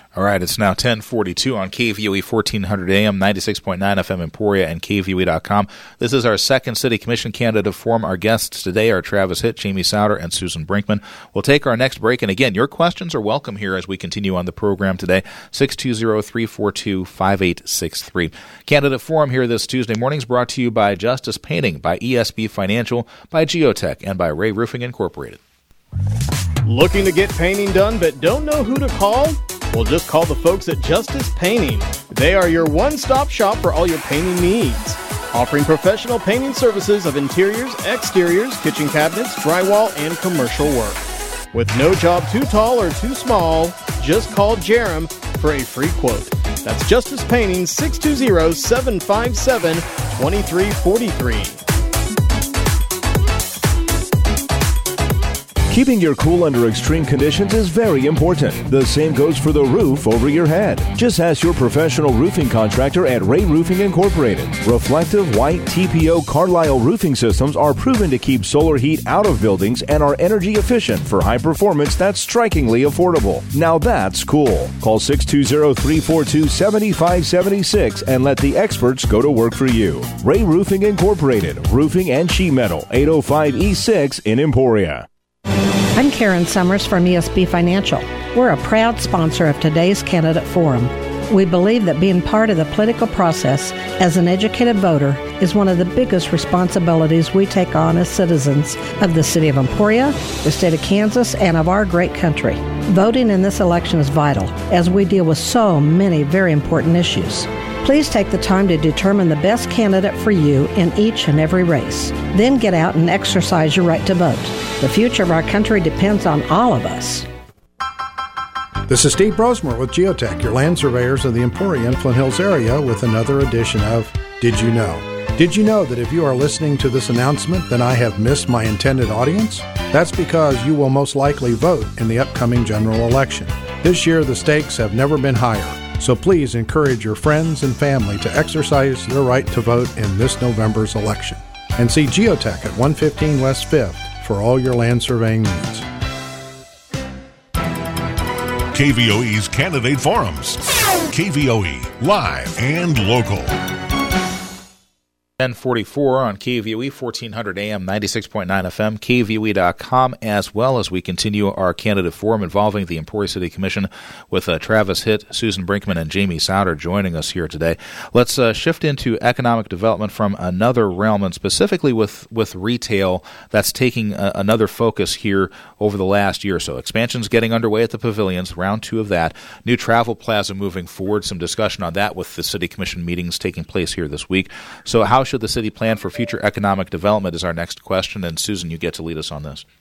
[SPEAKER 2] All right, it's now ten forty-two on K V O E fourteen hundred A M, ninety-six point nine F M Emporia, and K V O E dot com. This is our second City Commission candidate forum. Our guests today are Travis Hitt, Jamie Sauter, and Susan Brinkman. We'll take our next break, and again, your questions are welcome here as we continue on the program today. six two zero, three four two, five eight six three. Candidate forum here this Tuesday morning is brought to you by Justice Painting, by E S B Financial, by Geotech, and by Ray Roofing Incorporated.
[SPEAKER 7] Looking to get painting done but don't know who to call? Well, just call the folks at Justice Painting. They are your one-stop shop for all your painting needs, offering professional painting services of interiors, exteriors, kitchen cabinets, drywall, and commercial work. With no job too tall or too small, just call Jerem for a free quote. That's Justice Painting, six two zero, seven five seven, two three four three.
[SPEAKER 8] Keeping your cool under extreme conditions is very important. The same goes for the roof over your head. Just ask your professional roofing contractor at Ray Roofing Incorporated. Reflective white T P O Carlisle roofing systems are proven to keep solar heat out of buildings and are energy efficient for high performance that's strikingly affordable. Now that's cool. Call six two zero, three four two, seven five seven six and let the experts go to work for you. Ray Roofing Incorporated, roofing and sheet metal, eight oh five East sixth in Emporia.
[SPEAKER 9] I'm Karen Summers from E S B Financial. We're a proud sponsor of today's candidate forum. We believe that being part of the political process as an educated voter is one of the biggest responsibilities we take on as citizens of the city of Emporia, the state of Kansas, and of our great country. Voting in this election is vital as we deal with so many very important issues. Please take the time to determine the best candidate for you in each and every race. Then get out and exercise your right to vote. The future of our country depends on all of us.
[SPEAKER 6] This is Steve Brosmer with Geotech, your land surveyors of the Emporia and Flint Hills area, with another edition of Did You Know? Did you know that if you are listening to this announcement, then I have missed my intended audience? That's because you will most likely vote in the upcoming general election. This year, the stakes have never been higher. So please encourage your friends and family to exercise their right to vote in this November's election. And see Geotech at one fifteen West fifth for all your land surveying needs.
[SPEAKER 10] K V O E's Candidate Forums. K V O E, live and local.
[SPEAKER 2] ten forty-four on K V O E, fourteen hundred A M, ninety-six point nine F M, K V O E dot com, as well as we continue our candidate forum involving the Emporia City Commission with uh, Travis Hitt, Susan Brinkman, and Jamie Sauter joining us here today. Let's uh, shift into economic development from another realm, and specifically with, with retail that's taking a, another focus here over the last year or so. Expansion's getting underway at the pavilions, round two of that. New travel plaza moving forward, some discussion on that with the City Commission meetings taking place here this week. So how should the city plan for future economic development is our next question, and Susan, you get to lead us on this.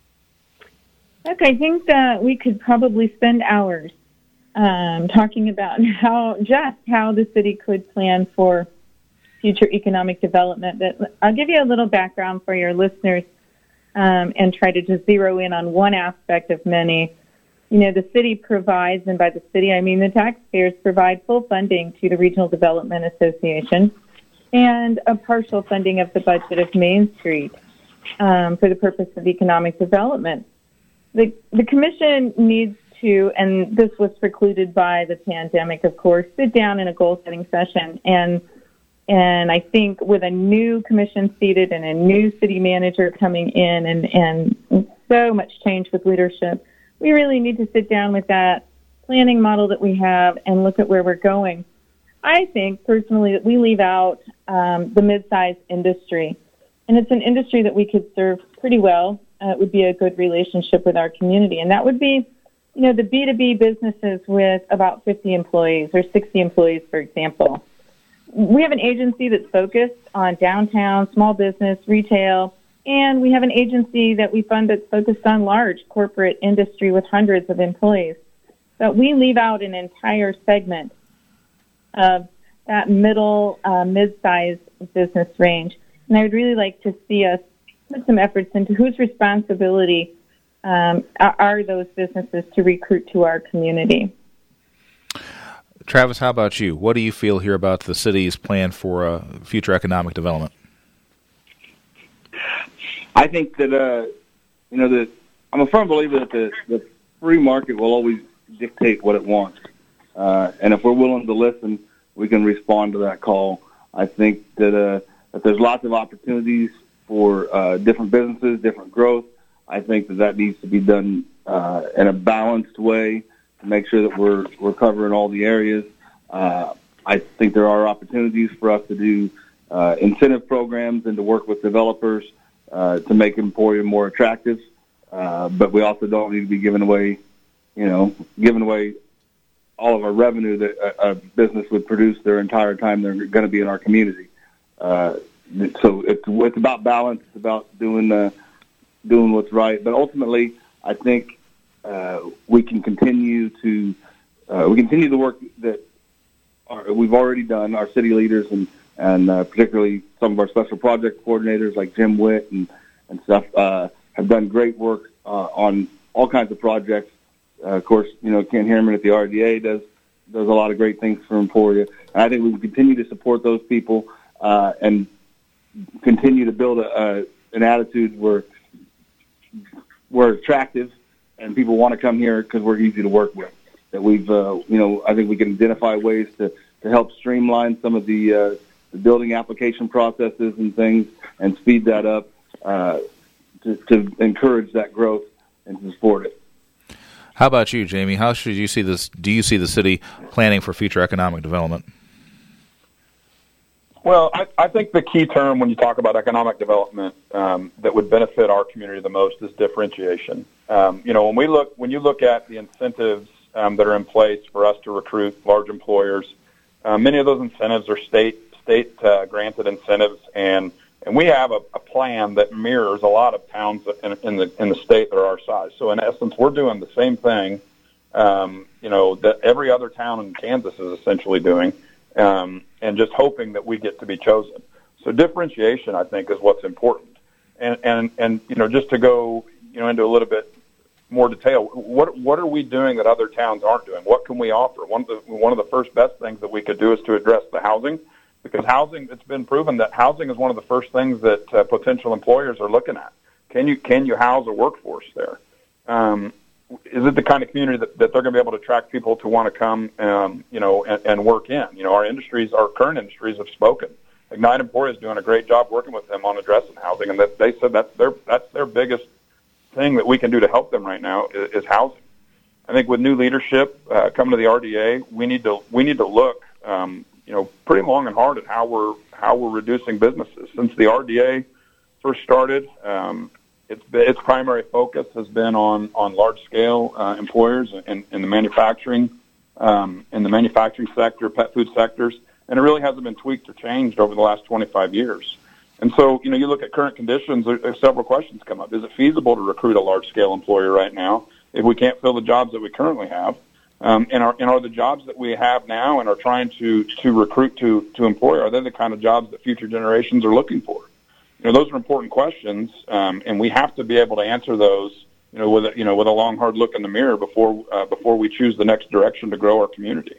[SPEAKER 3] Look, I think that we could probably spend hours um, talking about how just how the city could plan for future economic development. But I'll give you a little background for your listeners um, and try to just zero in on one aspect of many. You know, the city provides, and by the city I mean the taxpayers, provide full funding to the Regional Development Association and a partial funding of the budget of Main Street um, for the purpose of economic development. The, the commission needs to, and this was precluded by the pandemic, of course, sit down in a goal-setting session. And and I think with a new commission seated and a new city manager coming in and, and so much change with leadership, we really need to sit down with that planning model that we have and look at where we're going. I think, personally, that we leave out um, the mid-sized industry. And it's an industry that we could serve pretty well. Uh, it would be a good relationship with our community. And that would be, you know, the B two B businesses with about fifty employees or sixty employees, for example. We have an agency that's focused on downtown, small business, retail, and we have an agency that we fund that's focused on large corporate industry with hundreds of employees. But we leave out an entire segment of that middle, uh, mid-sized business range. And I would really like to see us put some efforts into whose responsibility um, are those businesses to recruit to our community.
[SPEAKER 2] Travis, how about you? What do you feel here about the city's plan for uh, future economic development?
[SPEAKER 4] I think that, uh, you know, that I'm a firm believer that the, the free market will always dictate what it wants. uh, and if we're willing to listen, we can respond to that call. I think that, uh, that there's lots of opportunities for uh, different businesses, different growth. I think that that needs to be done uh, in a balanced way to make sure that we're we're covering all the areas. Uh, I think there are opportunities for us to do uh, incentive programs and to work with developers uh, to make Emporium more attractive. Uh, but we also don't need to be giving away, you know, giving away all of our revenue that a, a business would produce their entire time they're going to be in our community. Uh, so it's it's about balance. It's about doing uh, doing what's right. But ultimately, I think uh, we can continue to uh, we continue the work that our, we've already done. Our city leaders and and uh, particularly some of our special project coordinators like Jim Witt and and stuff uh, have done great work uh, on all kinds of projects. Uh, of course, you know, Ken Harriman at the R D A does does a lot of great things for Emporia. And I think we can continue to support those people uh, and continue to build a, a, an attitude where we're attractive and people want to come here because we're easy to work with. That we've, uh, you know, I think we can identify ways to, to help streamline some of the, uh, the building application processes and things and speed that up uh, to, to encourage that growth and to support it.
[SPEAKER 2] How about you, Jamie? How should you see this? Do you see the city planning for future economic development?
[SPEAKER 5] Well, I, I think the key term when you talk about economic development um, that would benefit our community the most is differentiation. Um, you know, when we look, when you look at the incentives um, that are in place for us to recruit large employers, uh, many of those incentives are state state uh, granted incentives, and and we have a, a plan that mirrors a lot of towns in, in the in the state that are our size. So in essence, we're doing the same thing, um, you know, that every other town in Kansas is essentially doing. Um, and just hoping that we get to be chosen. So differentiation, I think, is what's important. And, and, and you know, just to go, you know, into a little bit more detail, what what are we doing that other towns aren't doing? What can we offer? One of the, one of the first best things that we could do is to address the housing, because housing, it's been proven that housing is one of the first things that uh, potential employers are looking at. Can you, can you house a workforce there? Um, Is it the kind of community that, that they're going to be able to attract people to want to come, um, you know, and, and work in? You know, our industries, our current industries have spoken. Ignite Emporia is doing a great job working with them on addressing housing, and that they said that's their that's their biggest thing that we can do to help them right now is, is housing. I think with new leadership uh, coming to the R D A, we need to we need to look, um, you know, pretty long and hard at how we're how we're reducing businesses. Since the R D A first started, um, Its, its primary focus has been on, on large-scale uh, employers in, in the manufacturing, um, in the manufacturing sector, pet food sectors, and it really hasn't been tweaked or changed over the last twenty-five years. And so, you know, you look at current conditions, there, there's several questions come up. Is it feasible to recruit a large-scale employer right now if we can't fill the jobs that we currently have? Um, and, are, and are the jobs that we have now and are trying to, to recruit to, to employ, are they the kind of jobs that future generations are looking for? You know, those are important questions, um, and we have to be able to answer those, you know, with a, you know, with a long, hard look in the mirror before uh, before we choose the next direction to grow our community.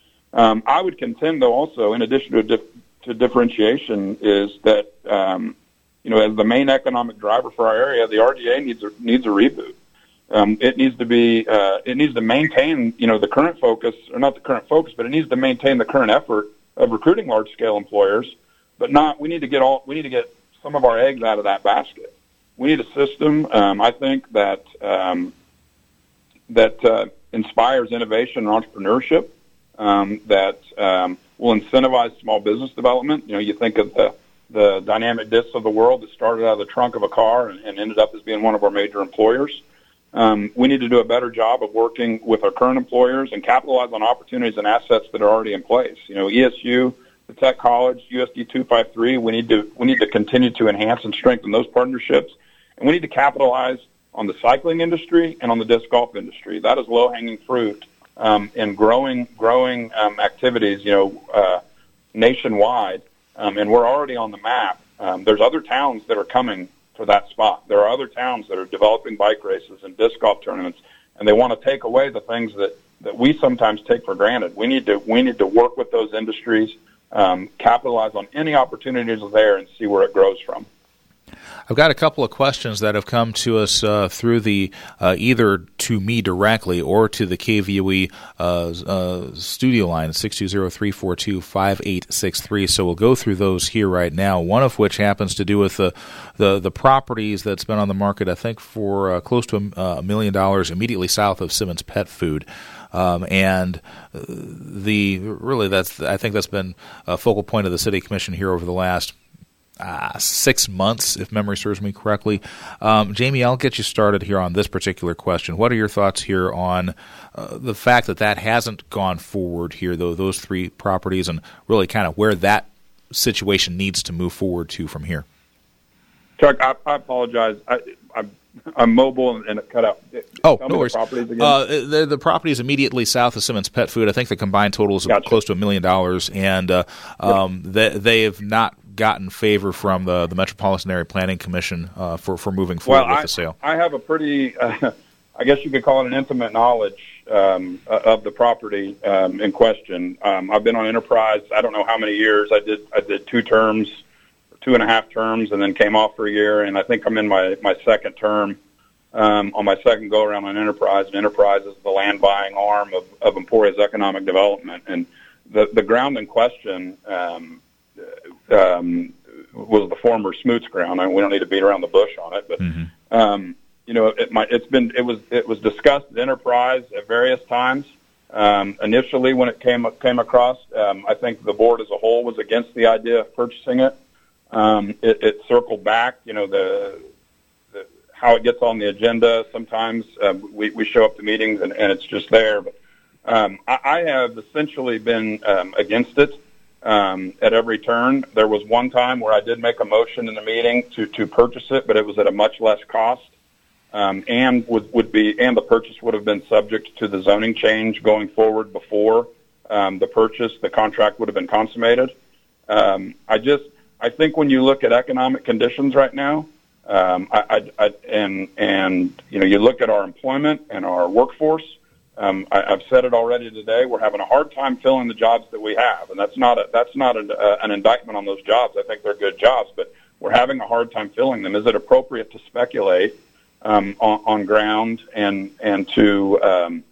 [SPEAKER 5] Um, I would contend, though, also in addition to dif- to differentiation, is that um, you know, as the main economic driver for our area, the R D A needs a, needs a reboot. Um, it needs to be uh, it needs to maintain, you know, the current focus, or not the current focus, but it needs to maintain the current effort of recruiting large scale employers. But not we need to get all we need to get some of our eggs out of that basket. We need a system, um, I think, that um, that uh, inspires innovation and entrepreneurship, um, that um, will incentivize small business development. You know, you think of the, the dynamic discs of the world that started out of the trunk of a car and, and ended up as being one of our major employers. Um, we need to do a better job of working with our current employers and capitalize on opportunities and assets that are already in place. You know, E S U, the Tech College, U S D two fifty-three, we need to we need to continue to enhance and strengthen those partnerships, and we need to capitalize on the cycling industry and on the disc golf industry. That is low-hanging fruit um, in growing growing um, activities, you know, uh, nationwide, um, and we're already on the map. Um, there's other towns that are coming for that spot. There are other towns that are developing bike races and disc golf tournaments, and they want to take away the things that, that we sometimes take for granted. We need to we need to work with those industries. Um, capitalize on any opportunities there and see where it grows from.
[SPEAKER 2] I've got a couple of questions that have come to us uh, through the uh, either to me directly or to the K V O E uh, uh, studio line, six two zero, three four two, five eight six three. So we'll go through those here right now, one of which happens to do with the the, the properties that's been on the market, I think, for uh, close to a, a million dollars immediately south of Simmons Pet Food. Um, and the really that's I think that's been a focal point of the City Commission here over the last Uh, six months, if memory serves me correctly. Um, Jamie, I'll get you started here on this particular question. What are your thoughts here on uh, the fact that that hasn't gone forward here, though, those three properties, and really kind of where that situation needs to move forward to from here?
[SPEAKER 5] Chuck, I, I apologize. I, I'm, I'm mobile and, and it cut out.
[SPEAKER 2] Oh,
[SPEAKER 5] Tell
[SPEAKER 2] no worries.
[SPEAKER 5] The,
[SPEAKER 2] uh, the, the property is immediately south of Simmons Pet Food. I think the combined total is
[SPEAKER 5] gotcha.
[SPEAKER 2] close to a million dollars, and uh, um, yep. they, they have not gotten favor from the, the Metropolitan Area Planning Commission uh, for, for moving forward
[SPEAKER 5] well,
[SPEAKER 2] with
[SPEAKER 5] I,
[SPEAKER 2] the sale.
[SPEAKER 5] I have a pretty, uh, I guess you could call it an intimate knowledge um, of the property um, in question. Um, I've been on Enterprise, I don't know how many years. I did I did two terms, two and a half terms, and then came off for a year, and I think I'm in my, my second term um, on my second go-around on Enterprise, and Enterprise is the land-buying arm of, of Emporia's economic development. And the, the ground in question um, Um, was the former Smoots ground. I mean, we don't need to beat around the bush on it, but mm-hmm. um, you know, it might, it's been it was it was discussed at Enterprise at various times. Um, initially, when it came came across, um, I think the board as a whole was against the idea of purchasing it. Um, it, it circled back. You know, the, the how it gets on the agenda. Sometimes um, we we show up to meetings and, and it's just there. But um, I, I have essentially been um, against it. Um, at every turn. There was one time where I did make a motion in the meeting to, to purchase it, but it was at a much less cost, um, and would, would be, and the purchase would have been subject to the zoning change going forward before um, the purchase. The contract would have been consummated. Um, I just, I think when you look at economic conditions right now, um, I, I, I, and and you know, you look at our employment and our workforce. Um, I, I've said it already today. We're having a hard time filling the jobs that we have, and that's not a, that's not a, uh, an indictment on those jobs. I think they're good jobs, but we're having a hard time filling them. Is it appropriate to speculate um, on, on ground and and to um,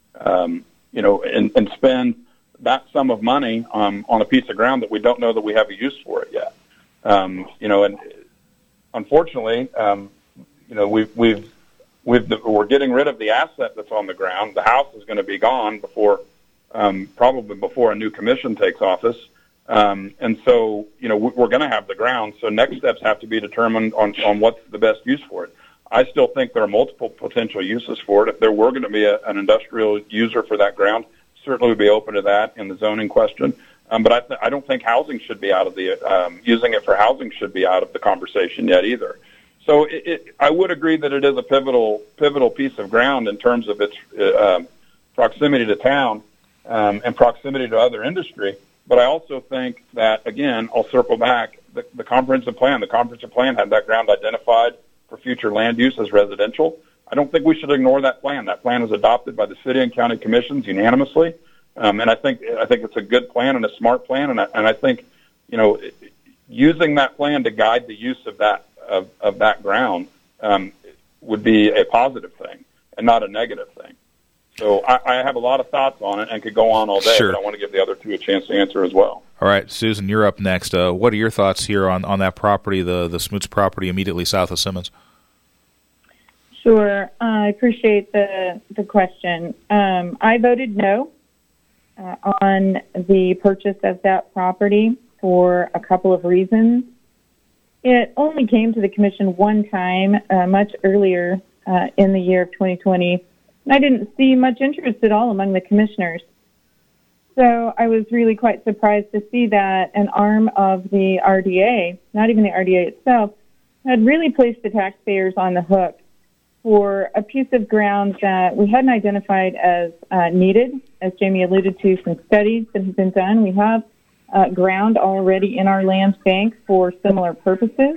[SPEAKER 5] um, you know and, and spend that sum of money um, on a piece of ground that we don't know that we have a use for it yet? Um, you know, and unfortunately, um, you know, we've we've With the, we're getting rid of the asset that's on the ground. The house is going to be gone before, um, probably before a new commission takes office. Um, and so, you know, we're going to have the ground. So next steps have to be determined on, on what's the best use for it. I still think there are multiple potential uses for it. If there were going to be a, an industrial user for that ground, certainly would be open to that in the zoning question. Um, but I, th- I don't think housing should be out of the, um, using it for housing should be out of the conversation yet either. So it, it, I would agree that it is a pivotal pivotal piece of ground in terms of its uh, proximity to town um, and proximity to other industry. But I also think that, again, I'll circle back, the, the comprehensive plan, the comprehensive plan had that ground identified for future land use as residential. I don't think we should ignore that plan. That plan was adopted by the city and county commissions unanimously. Um, and I think I think it's a good plan and a smart plan. And I, and I think, you know, using that plan to guide the use of that Of, of that ground um, would be a positive thing and not a negative thing. So I, I have a lot of thoughts on it and could go on all day,
[SPEAKER 2] sure.
[SPEAKER 5] But I want to give the other two a chance to answer as well.
[SPEAKER 2] All right, Susan, you're up next. Uh, what are your thoughts here on, on that property, the, the Smoots property immediately south of Simmons?
[SPEAKER 3] Sure. Uh, I appreciate the, the question. Um, I voted no uh, on the purchase of that property for a couple of reasons. It only came to the commission one time, uh, much earlier uh, in the year of twenty twenty, and I didn't see much interest at all among the commissioners. So I was really quite surprised to see that an arm of the R D A, not even the R D A itself, had really placed the taxpayers on the hook for a piece of ground that we hadn't identified as uh, needed. As Jamie alluded to, some studies that have been done. We have uh, ground already in our land bank for similar purposes.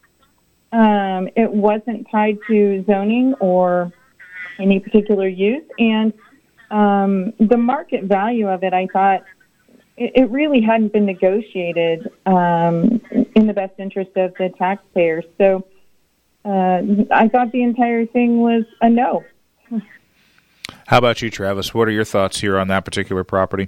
[SPEAKER 3] Um, it wasn't tied to zoning or any particular use, and um, the market value of it, I thought, it, it really hadn't been negotiated um, in in the best interest of the taxpayer. So uh, I thought the entire thing was a no.
[SPEAKER 2] How about you, Travis? What are your thoughts here on that particular property?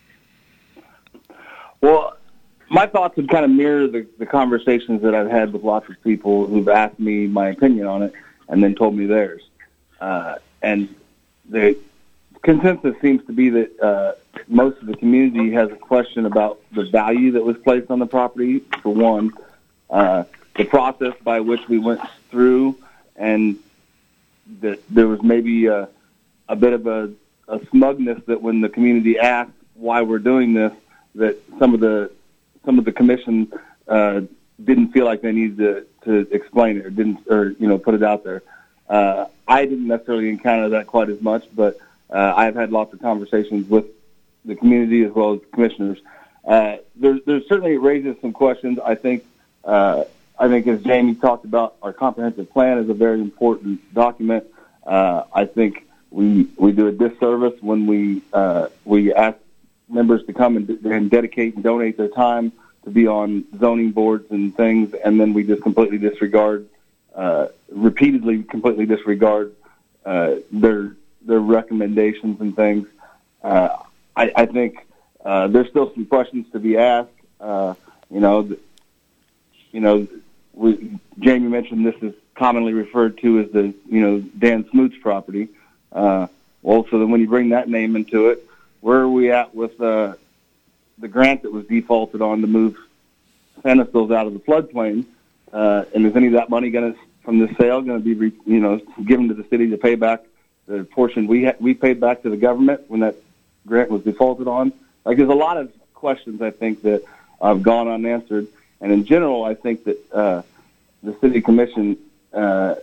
[SPEAKER 4] Well, my thoughts would kind of mirror the, the conversations that I've had with lots of people who've asked me my opinion on it and then told me theirs. Uh, and the consensus seems to be that uh, most of the community has a question about the value that was placed on the property, for one, uh, the process by which we went through, and that there was maybe a, a bit of a, a smugness that when the community asked why we're doing this, that some of the some of the commission uh, didn't feel like they needed to, to explain it or didn't, or you know, put it out there. Uh, I didn't necessarily encounter that quite as much, but uh, I've had lots of conversations with the community as well as commissioners. Uh, there, there certainly raises some questions. I think, uh, I think as Jamie talked about, our comprehensive plan is a very important document. Uh, I think we we do a disservice when we uh, we ask members to come and, and dedicate and donate their time to be on zoning boards and things, and then we just completely disregard, uh, repeatedly completely disregard uh, their their recommendations and things. Uh, I, I think uh, there's still some questions to be asked. Uh, you know, you know, we, Jamie mentioned this is commonly referred to as the you know Dan Smoot's property. Uh, well, so then when you bring that name into it, where are we at with uh, the grant that was defaulted on to move Sandersville out of the floodplain? Uh, and is any of that money going to, from the sale, going to be, re, you know, given to the city to pay back the portion we ha- we paid back to the government when that grant was defaulted on? Like, there's a lot of questions I think that have gone unanswered, and in general, I think that uh, the city commission, uh,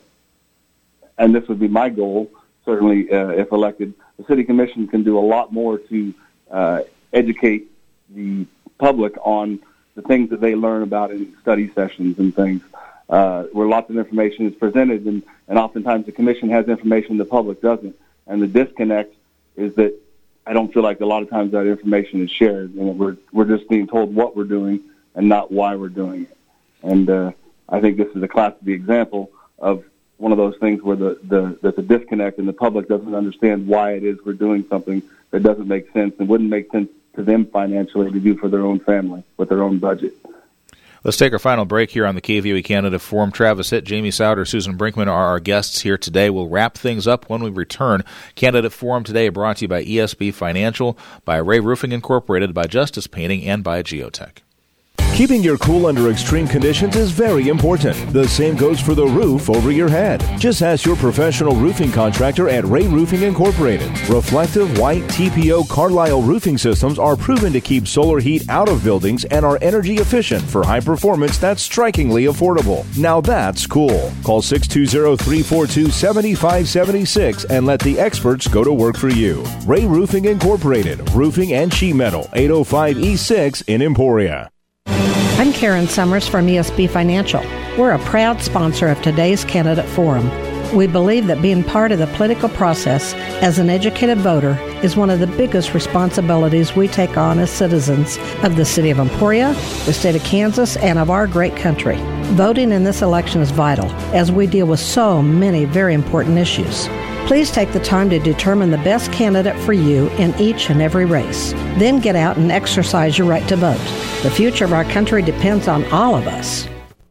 [SPEAKER 4] and this would be my goal, certainly uh, if elected, the city commission can do a lot more to uh, educate the public on the things that they learn about in study sessions and things, uh, where lots of information is presented, and, and oftentimes the commission has information the public doesn't. And the disconnect is that I don't feel like a lot of times that information is shared, and we're we're just being told what we're doing and not why we're doing it. And uh, I think this is a classic example of one of those things where the, the there's a disconnect and the public doesn't understand why it is we're doing something that doesn't make sense and wouldn't make sense to them financially to do for their own family with their own budget.
[SPEAKER 2] Let's take our final break here on the K V O E Canada Forum. Travis Hitt, Jamie Souder, Susan Brinkman are our guests here today. We'll wrap things up when we return. Candidate Forum today brought to you by E S B Financial, by Ray Roofing Incorporated, by Justice Painting, and by Geotech.
[SPEAKER 8] Keeping your cool under extreme conditions is very important. The same goes for the roof over your head. Just ask your professional roofing contractor at Ray Roofing Incorporated. Reflective white T P O Carlisle roofing systems are proven to keep solar heat out of buildings and are energy efficient for high performance that's strikingly affordable. Now that's cool. Call six two zero, three four two, seven five seven six and let the experts go to work for you. Ray Roofing Incorporated, roofing and sheet metal, eight oh five East sixth in Emporia.
[SPEAKER 9] I'm Karen Summers from E S B Financial. We're a proud sponsor of today's Candidate Forum. We believe that being part of the political process as an educated voter is one of the biggest responsibilities we take on as citizens of the city of Emporia, the state of Kansas, and of our great country. Voting in this election is vital as we deal with so many very important issues. Please take the time to determine the best candidate for you in each and every race. Then get out and exercise your right to vote. The future of our country depends on all of us.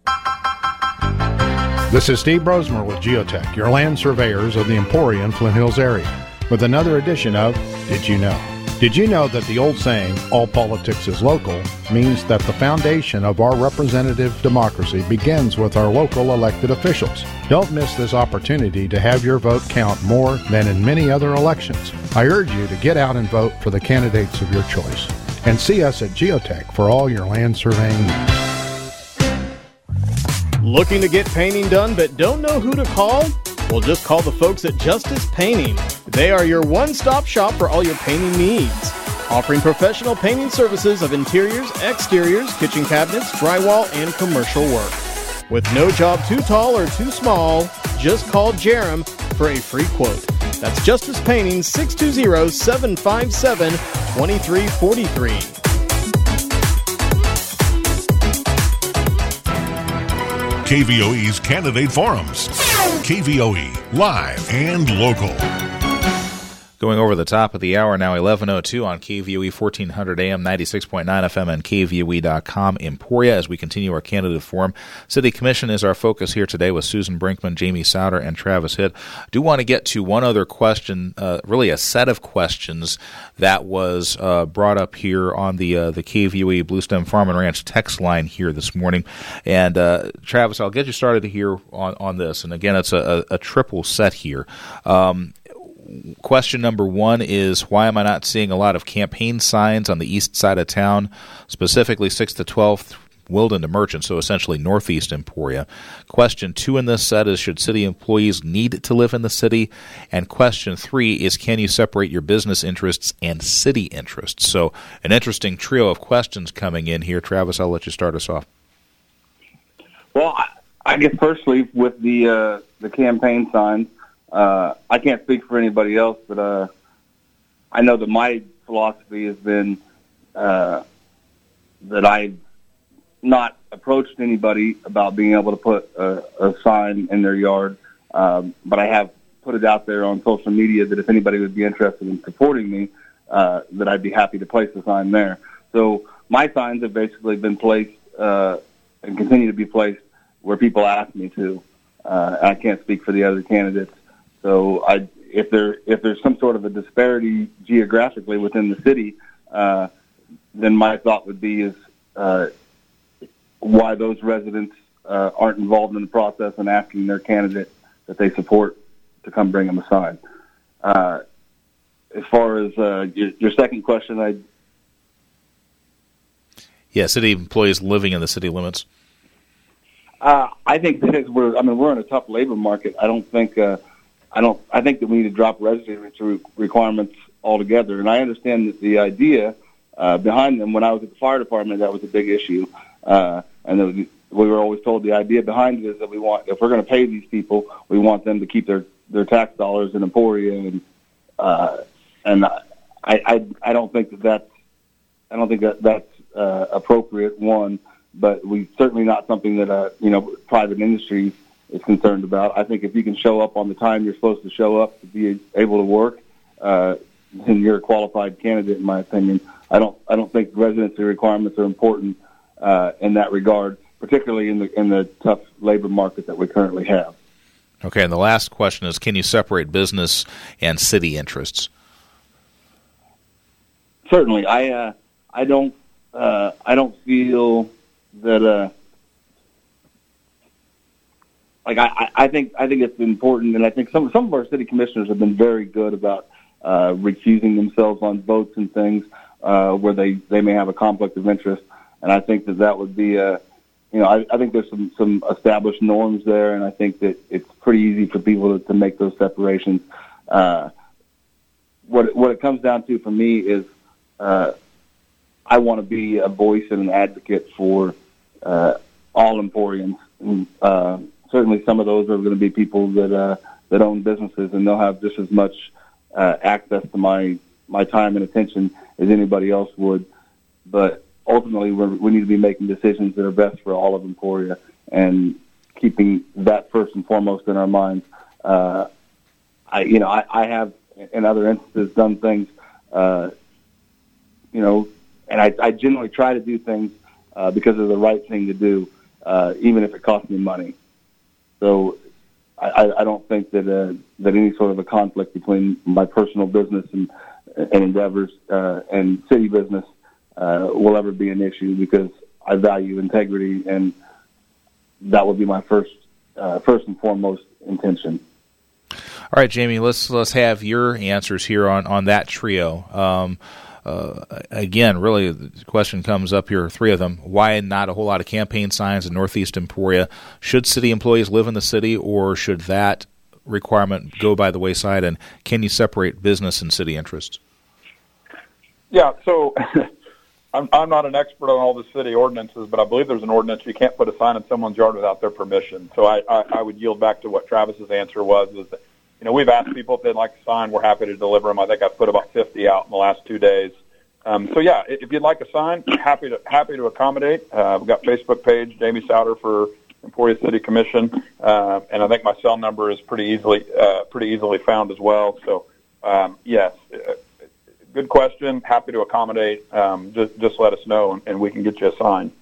[SPEAKER 6] This is Steve Brosmer with Geotech, your land surveyors of the Emporia and Flint Hills area, with another edition of Did You Know? Did you know that the old saying, all politics is local, means that the foundation of our representative democracy begins with our local elected officials? Don't miss this opportunity to have your vote count more than in many other elections. I urge you to get out and vote for the candidates of your choice. And see us at Geotech for all your land surveying needs.
[SPEAKER 7] Looking to get painting done but don't know who to call? Well, just call the folks at Justice Painting. They are your one-stop shop for all your painting needs, offering professional painting services of interiors, exteriors, kitchen cabinets, drywall, and commercial work. With no job too tall or too small, just call Jerem for a free quote. That's Justice Painting, six two zero, seven five seven, two three four three.
[SPEAKER 10] K V O E's Candidate Forums. K V O E, live and local.
[SPEAKER 2] Going over the top of the hour now, eleven oh two on K V O E fourteen hundred A M, ninety-six point nine F M, and K V O E dot com Emporia as we continue our candidate forum. City Commission is our focus here today with Susan Brinkman, Jamie Souter, and Travis Hitt. I do want to get to one other question, uh, really a set of questions that was uh, brought up here on the uh, the K V O E Bluestem Farm and Ranch text line here this morning. And uh, Travis, I'll get you started here on, on this. And again, it's a, a, a triple set here. Um, Question number one is, why am I not seeing a lot of campaign signs on the east side of town, specifically sixth to twelfth, Wilden to Merchant, so essentially northeast Emporia? Question two in this set is, should city employees need to live in the city? And question three is, can you separate your business interests and city interests? So an interesting trio of questions coming in here. Travis, I'll let you start us off.
[SPEAKER 4] Well, I, I guess firstly with the uh, the campaign signs, Uh, I can't speak for anybody else, but uh, I know that my philosophy has been uh, that I've not approached anybody about being able to put a, a sign in their yard, um, but I have put it out there on social media that if anybody would be interested in supporting me, uh, that I'd be happy to place a sign there. So my signs have basically been placed uh, and continue to be placed where people ask me to. Uh, I can't speak for the other candidates. So I, if there if there's some sort of a disparity geographically within the city, uh, then my thought would be is uh, why those residents uh, aren't involved in the process and asking their candidate that they support to come bring them a sign. Uh, as far as uh, your, your second question, I
[SPEAKER 2] yeah, city employees living in the city limits.
[SPEAKER 4] Uh, I think that is we're. I mean, we're in a tough labor market. I don't think. Uh, I don't. I think that we need to drop residency requirements altogether. And I understand that the idea uh, behind them. When I was at the fire department, that was a big issue. Uh, and was, we were always told the idea behind it is that we want, if we're going to pay these people, we want them to keep their, their tax dollars in Emporia. And uh, and I, I I don't think that that's I don't think that that's uh, appropriate. One, but we certainly not something that uh, you know private industry is concerned about. I think if you can show up on the time you're supposed to show up to be able to work, uh, then you're a qualified candidate, in my opinion. I don't. I don't think residency requirements are important uh, in that regard, particularly in the in the tough labor market that we currently have.
[SPEAKER 2] Okay, and the last question is: can you separate business and city interests?
[SPEAKER 4] Certainly, I. Uh, I don't. Uh, I don't feel that. Uh, Like I, I think I think it's important, and I think some some of our city commissioners have been very good about uh, recusing themselves on votes and things uh, where they, they may have a conflict of interest. And I think that that would be, uh, you know, I, I think there's some, some established norms there, and I think that it's pretty easy for people to, to make those separations. Uh, what what it comes down to for me is uh, I want to be a voice and an advocate for uh, all Emporians. And, uh, certainly some of those are going to be people that uh, that own businesses, and they'll have just as much uh, access to my, my time and attention as anybody else would. But ultimately, we're, we need to be making decisions that are best for all of Emporia and keeping that first and foremost in our minds. Uh, I, you know, I, I have in other instances done things, uh, you know, and I, I generally try to do things uh, because of the right thing to do, uh, even if it costs me money. So I, I don't think that uh, that any sort of a conflict between my personal business and, and endeavors uh, and city business uh, will ever be an issue, because I value integrity, and that would be my first uh, first and foremost intention.
[SPEAKER 2] All right, Jamie, let's let's have your answers here on, on that trio. Um, uh, again, really, the question comes up here, three of them. Why not a whole lot of campaign signs in Northeast Emporia? Should city employees live in the city, or should that requirement go by the wayside? And can you separate business and city interests?
[SPEAKER 5] Yeah, so I'm, I'm not an expert on all the city ordinances, but I believe there's an ordinance you can't put a sign in someone's yard without their permission. So I, I, I would yield back to what Travis's answer was, is that, you know, we've asked people if they'd like a sign. We're happy to deliver them. I think I've put about fifty out in the last two days. Um, so, yeah, if you'd like a sign, happy to happy to accommodate. Uh, we've got Facebook page, Jamie Souter for Emporia City Commission, uh, and I think my cell number is pretty easily uh, pretty easily found as well. So, um, yes, uh, good question. Happy to accommodate. Um, just just let us know, and, and we can get you assigned.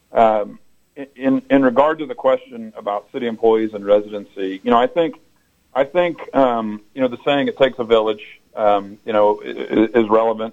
[SPEAKER 5] Um, in in regard to the question about city employees and residency, you know, I think I think um, you know the saying "it takes a village," um, you know, is, is relevant.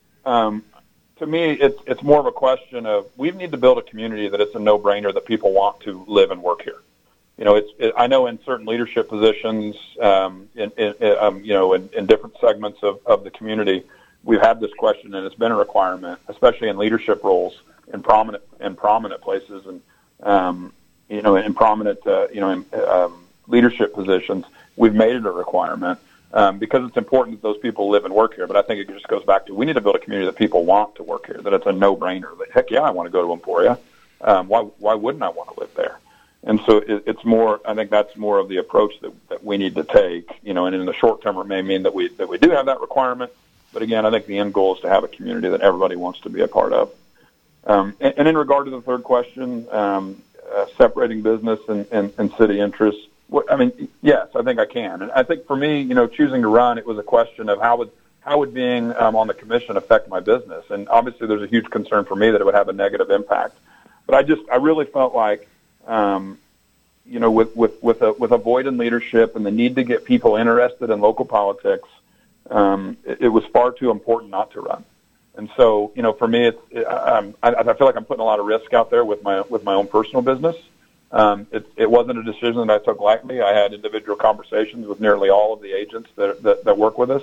[SPEAKER 5] Um, To me, it's it's more of a question of we need to build a community that it's a no-brainer that people want to live and work here. You know, it's it, I know in certain leadership positions, um, in, in um, you know, in, in different segments of, of the community, we've had this question, and it's been a requirement, especially in leadership roles in prominent in prominent places, and um, you know, in prominent uh, you know in, um, leadership positions, we've made it a requirement. Um, because it's important that those people live and work here. But I think it just goes back to we need to build a community that people want to work here, that it's a no-brainer. That, heck, yeah, I want to go to Emporia. Um, why why wouldn't I want to live there? And so it, it's more, I think that's more of the approach that, that we need to take. You know, and in the short term, it may mean that we that we do have that requirement. But again, I think the end goal is to have a community that everybody wants to be a part of. Um, and, and in regard to the third question, um, uh, separating business and, and, and city interests, I mean, yes, I think I can. And I think for me, you know, choosing to run, it was a question of how would how would being um, on the commission affect my business? And obviously there's a huge concern for me that it would have a negative impact. But I just, I really felt like, um, you know, with, with, with, a, with a void in leadership and the need to get people interested in local politics, um, it, it was far too important not to run. And so, you know, for me, it's, it, I, I feel like I'm putting a lot of risk out there with my with my own personal business. Um, it, it wasn't a decision that I took lightly. I had individual conversations with nearly all of the agents that that, that work with us,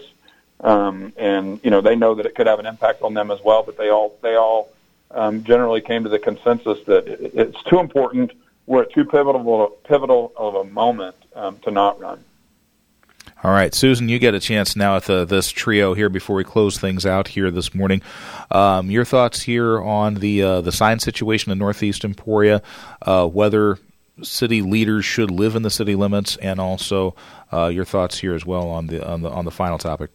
[SPEAKER 5] um, and you know they know that it could have an impact on them as well. But they all they all um, generally came to the consensus that it, it's too important. We're at too pivotal pivotal of a moment um, to not run.
[SPEAKER 2] All right, Susan, you get a chance now at the, this trio here before we close things out here this morning. Um, your thoughts here on the uh, the sign situation in Northeast Emporia, uh, whether city leaders should live in the city limits, and also uh, your thoughts here as well on the on the on the final topic.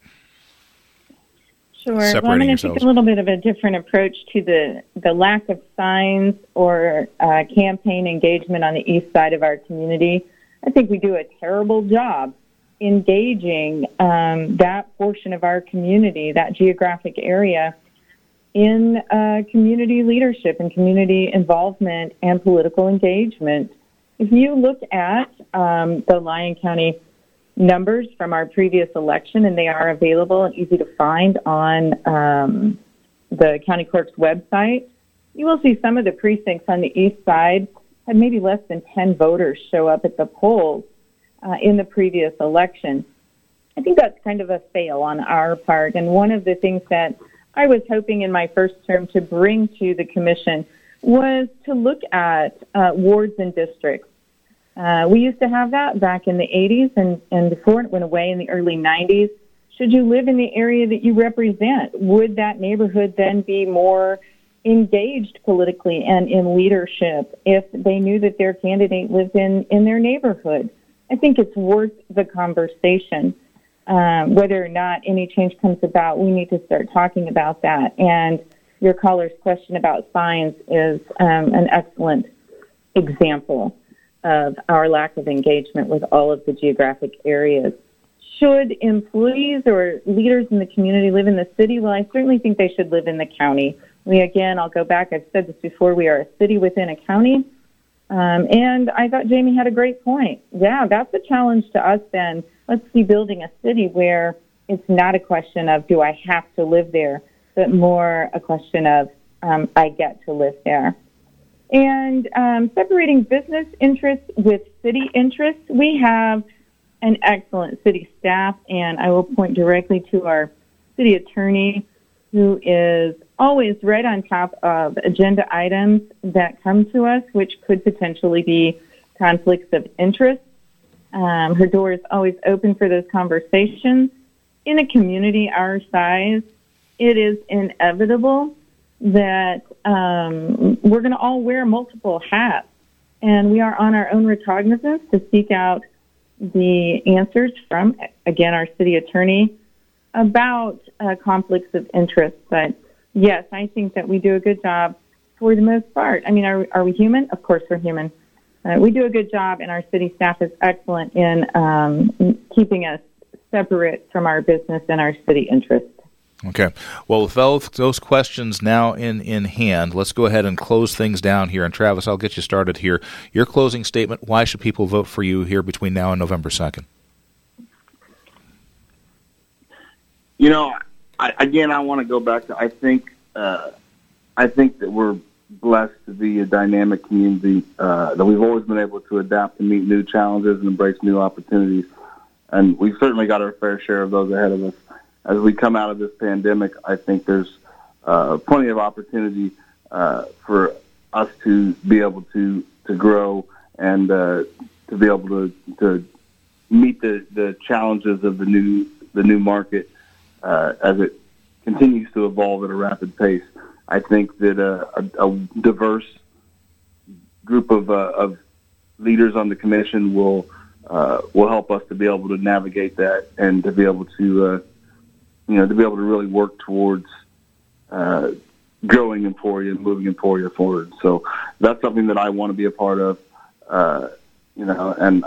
[SPEAKER 3] Sure. Well, I'm going to take a little bit of a different approach to the the lack of signs or uh, campaign engagement on the east side of our community. I think we do a terrible job engaging um, that portion of our community, that geographic area, in uh, community leadership and community involvement and political engagement. If you look at um, the Lyon County numbers from our previous election, and they are available and easy to find on um, the county clerk's website, you will see some of the precincts on the east side had maybe less than ten voters show up at the polls Uh, in the previous election. I think that's kind of a fail on our part. And one of the things that I was hoping in my first term to bring to the commission was to look at uh, wards and districts. Uh, we used to have that back in the eighties and, and before it went away in the early nineties. Should you live in the area that you represent, would that neighborhood then be more engaged politically and in leadership if they knew that their candidate lived in, in their neighborhood? I think it's worth the conversation. Um, whether or not any change comes about, we need to start talking about that. And your caller's question about signs is um, an excellent example of our lack of engagement with all of the geographic areas. Should employees or leaders in the community live in the city? Well, I certainly think they should live in the county. We, again, I'll go back, I've said this before, we are a city within a county. Um, and I thought Jamie had a great point. Yeah, that's a challenge to us then. Let's be building a city where it's not a question of do I have to live there, but more a question of um, I get to live there. And um, separating business interests with city interests, we have an excellent city staff, and I will point directly to our city attorney, who is always right on top of agenda items that come to us, which could potentially be conflicts of interest. Um, her door is always open for those conversations. In a community our size, it is inevitable that um, we're going to all wear multiple hats, and we are on our own recognizance to seek out the answers from, again, our city attorney about uh, conflicts of interest. But yes, I think that we do a good job for the most part. I mean, are, are we human? Of course we're human. uh, we do a good job, and our city staff is excellent in um, keeping us separate from our business and our city interests.
[SPEAKER 2] Okay. Well, with those, those questions now in, in hand, let's go ahead and close things down here. And Travis, I'll get you started here. Your closing statement, why should people vote for you here between now and November second?
[SPEAKER 4] You know, I, again, I want to go back to, I think, uh, I think that we're blessed to be a dynamic community, uh, that we've always been able to adapt to meet new challenges and embrace new opportunities. And we've certainly got our fair share of those ahead of us. As we come out of this pandemic, I think there's uh, plenty of opportunity uh, for us to be able to, to grow and uh, to be able to, to meet the, the challenges of the new the new market uh, as it continues to evolve at a rapid pace. I think that uh, a, a diverse group of, uh, of leaders on the commission will uh, will help us to be able to navigate that and to be able to uh, you know, to be able to really work towards uh, growing Emporia and moving Emporia forward. So that's something that I want to be a part of, uh, you know, and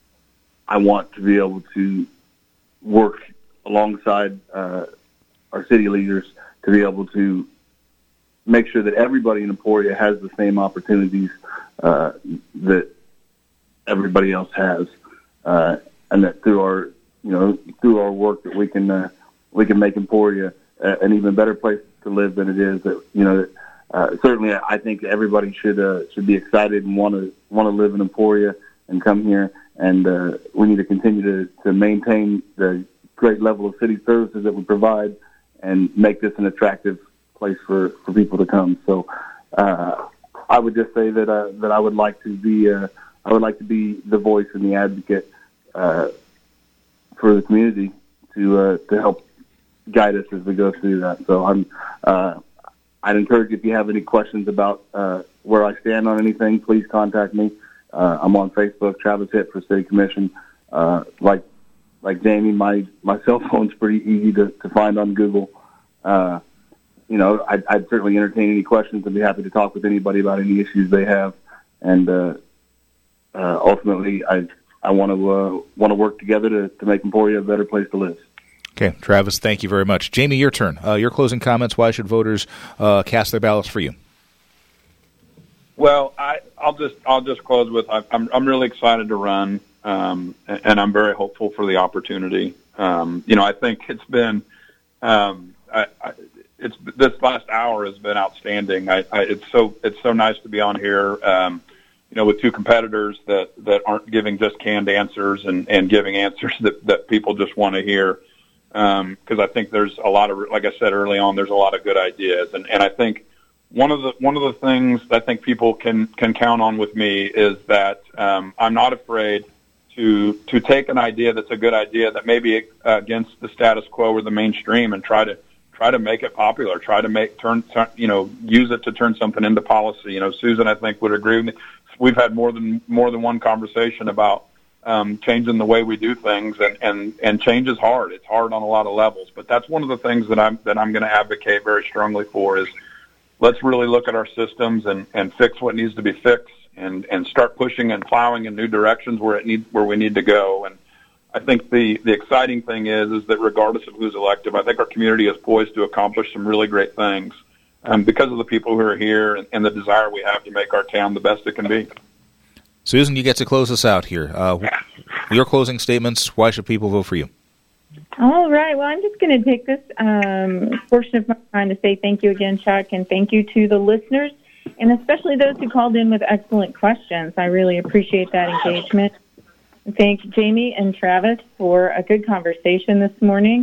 [SPEAKER 4] I want to be able to work alongside uh, our city leaders to be able to make sure that everybody in Emporia has the same opportunities uh, that everybody else has, uh, and that through our, you know, through our work that we can uh, we can make Emporia an even better place to live than it is. That, you know, uh, certainly I think everybody should uh, should be excited and want to want to live in Emporia and come here. And uh, we need to continue to, to maintain the great level of city services that we provide and make this an attractive place for, for people to come. So uh, I would just say that uh, that I would like to be uh, I would like to be the voice and the advocate uh, for the community to uh, to help guide us as we go through that. So I'm, uh, I'd encourage you, if you have any questions about uh, where I stand on anything, please contact me. Uh, I'm on Facebook, Travis Hitt for City Commission. Uh, like like Jamie, my, my cell phone's pretty easy to, to find on Google. Uh, you know, I'd, I'd certainly entertain any questions and be happy to talk with anybody about any issues they have. And uh, uh, ultimately, I I want to uh, want to work together to, to make Emporia a better place to live.
[SPEAKER 2] Okay, Travis, thank you very much. Jamie, your turn. Uh, your closing comments. Why should voters uh, cast their ballots for you?
[SPEAKER 5] Well, I, I'll just I'll just close with I'm I'm really excited to run, um, and I'm very hopeful for the opportunity. Um, you know, I think it's been um, I, I, it's this last hour has been outstanding. I, I, it's so it's so nice to be on here. Um, you know, with two competitors that, that aren't giving just canned answers and, and giving answers that, that people just want to hear. Um, cause I think there's a lot of, like I said early on, there's a lot of good ideas. And, and I think one of the, one of the things that I think people can, can count on with me is that, um, I'm not afraid to, to take an idea that's a good idea that may be against the status quo or the mainstream and try to, try to make it popular, try to make, turn, turn, you know, use it to turn something into policy. You know, Susan, I think, would agree with me. We've had more than, more than one conversation about, um, changing the way we do things, and, and, and change is hard. It's hard on a lot of levels, but that's one of the things that I'm, that I'm going to advocate very strongly for is let's really look at our systems and, and fix what needs to be fixed and, and start pushing and plowing in new directions where it needs, where we need to go. And I think the, the exciting thing is, is that regardless of who's elected, I think our community is poised to accomplish some really great things, um, because of the people who are here and, and the desire we have to make our town the best it can be.
[SPEAKER 2] Susan, you get to close us out here. Uh, your closing statements, why should people vote for you?
[SPEAKER 3] All right. Well, I'm just going to take this um, portion of my time to say thank you again, Chuck, and thank you to the listeners, and especially those who called in with excellent questions. I really appreciate that engagement. Thank Jamie and Travis for a good conversation this morning.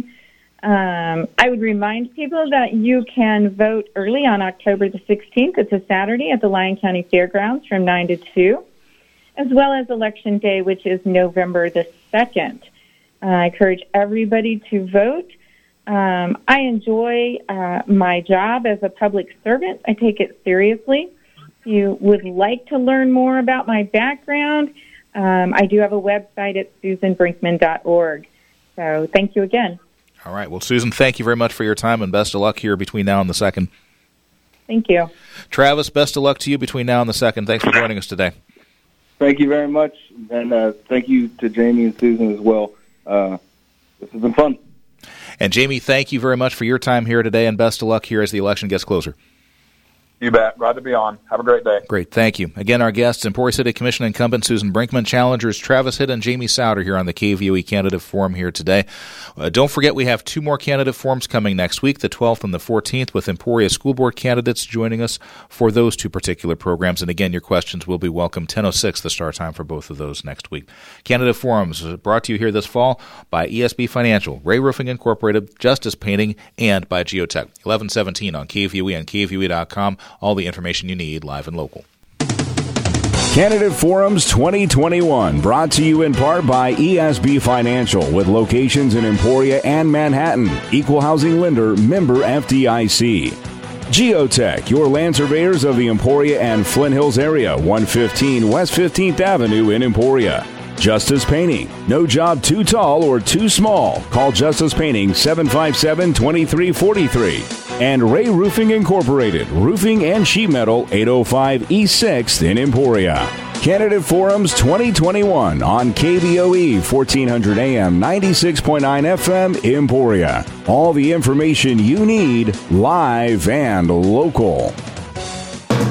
[SPEAKER 3] Um, I would remind people that you can vote early on October the sixteenth. It's a Saturday at the Lyon County Fairgrounds from nine to two, as well as Election Day, which is November the second. Uh, I encourage everybody to vote. Um, I enjoy uh, my job as a public servant. I take it seriously. If you would like to learn more about my background, um, I do have a website at susan brinkman dot org. So thank you again.
[SPEAKER 2] All right. Well, Susan, thank you very much for your time, and best of luck here between now and the second.
[SPEAKER 3] Thank you.
[SPEAKER 2] Travis, best of luck to you between now and the second. Thanks for joining us today.
[SPEAKER 4] Thank you very much, and uh, thank you to Jamie and Susan as well. Uh, this has been fun.
[SPEAKER 2] And Jamie, thank you very much for your time here today, and best of luck here as the election gets closer.
[SPEAKER 5] You bet. Glad to be on. Have a great day.
[SPEAKER 2] Great. Thank you. Again, our guests, Emporia City Commission incumbent Susan Brinkman, challengers Travis Hitt and Jamie Souter here on the K V O E Candidate Forum here today. Uh, don't forget, we have two more candidate forums coming next week, the twelfth and the fourteenth, with Emporia School Board candidates joining us for those two particular programs. And again, your questions will be welcome. ten oh six, the start time for both of those next week. Candidate Forums brought to you here this fall by E S B Financial, Ray Roofing Incorporated, Justice Painting, and by Geotech. eleven seventeen on K V O E and K V O E dot com. All the information you need, live and local.
[SPEAKER 8] Candidate Forums twenty twenty-one, brought to you in part by E S B Financial, with locations in Emporia and Manhattan. Equal housing lender, member F D I C. Geotech, your land surveyors of the Emporia and Flint Hills area, one fifteen West fifteenth Avenue in Emporia. Justice Painting, no job too tall or too small. Call Justice Painting, seven five seven, two three four three. And Ray Roofing Incorporated, roofing and sheet metal, eight oh five East sixth in Emporia. Candidate Forums twenty twenty-one on K V O E, fourteen hundred A M, ninety-six point nine F M, Emporia. All the information you need, live and local.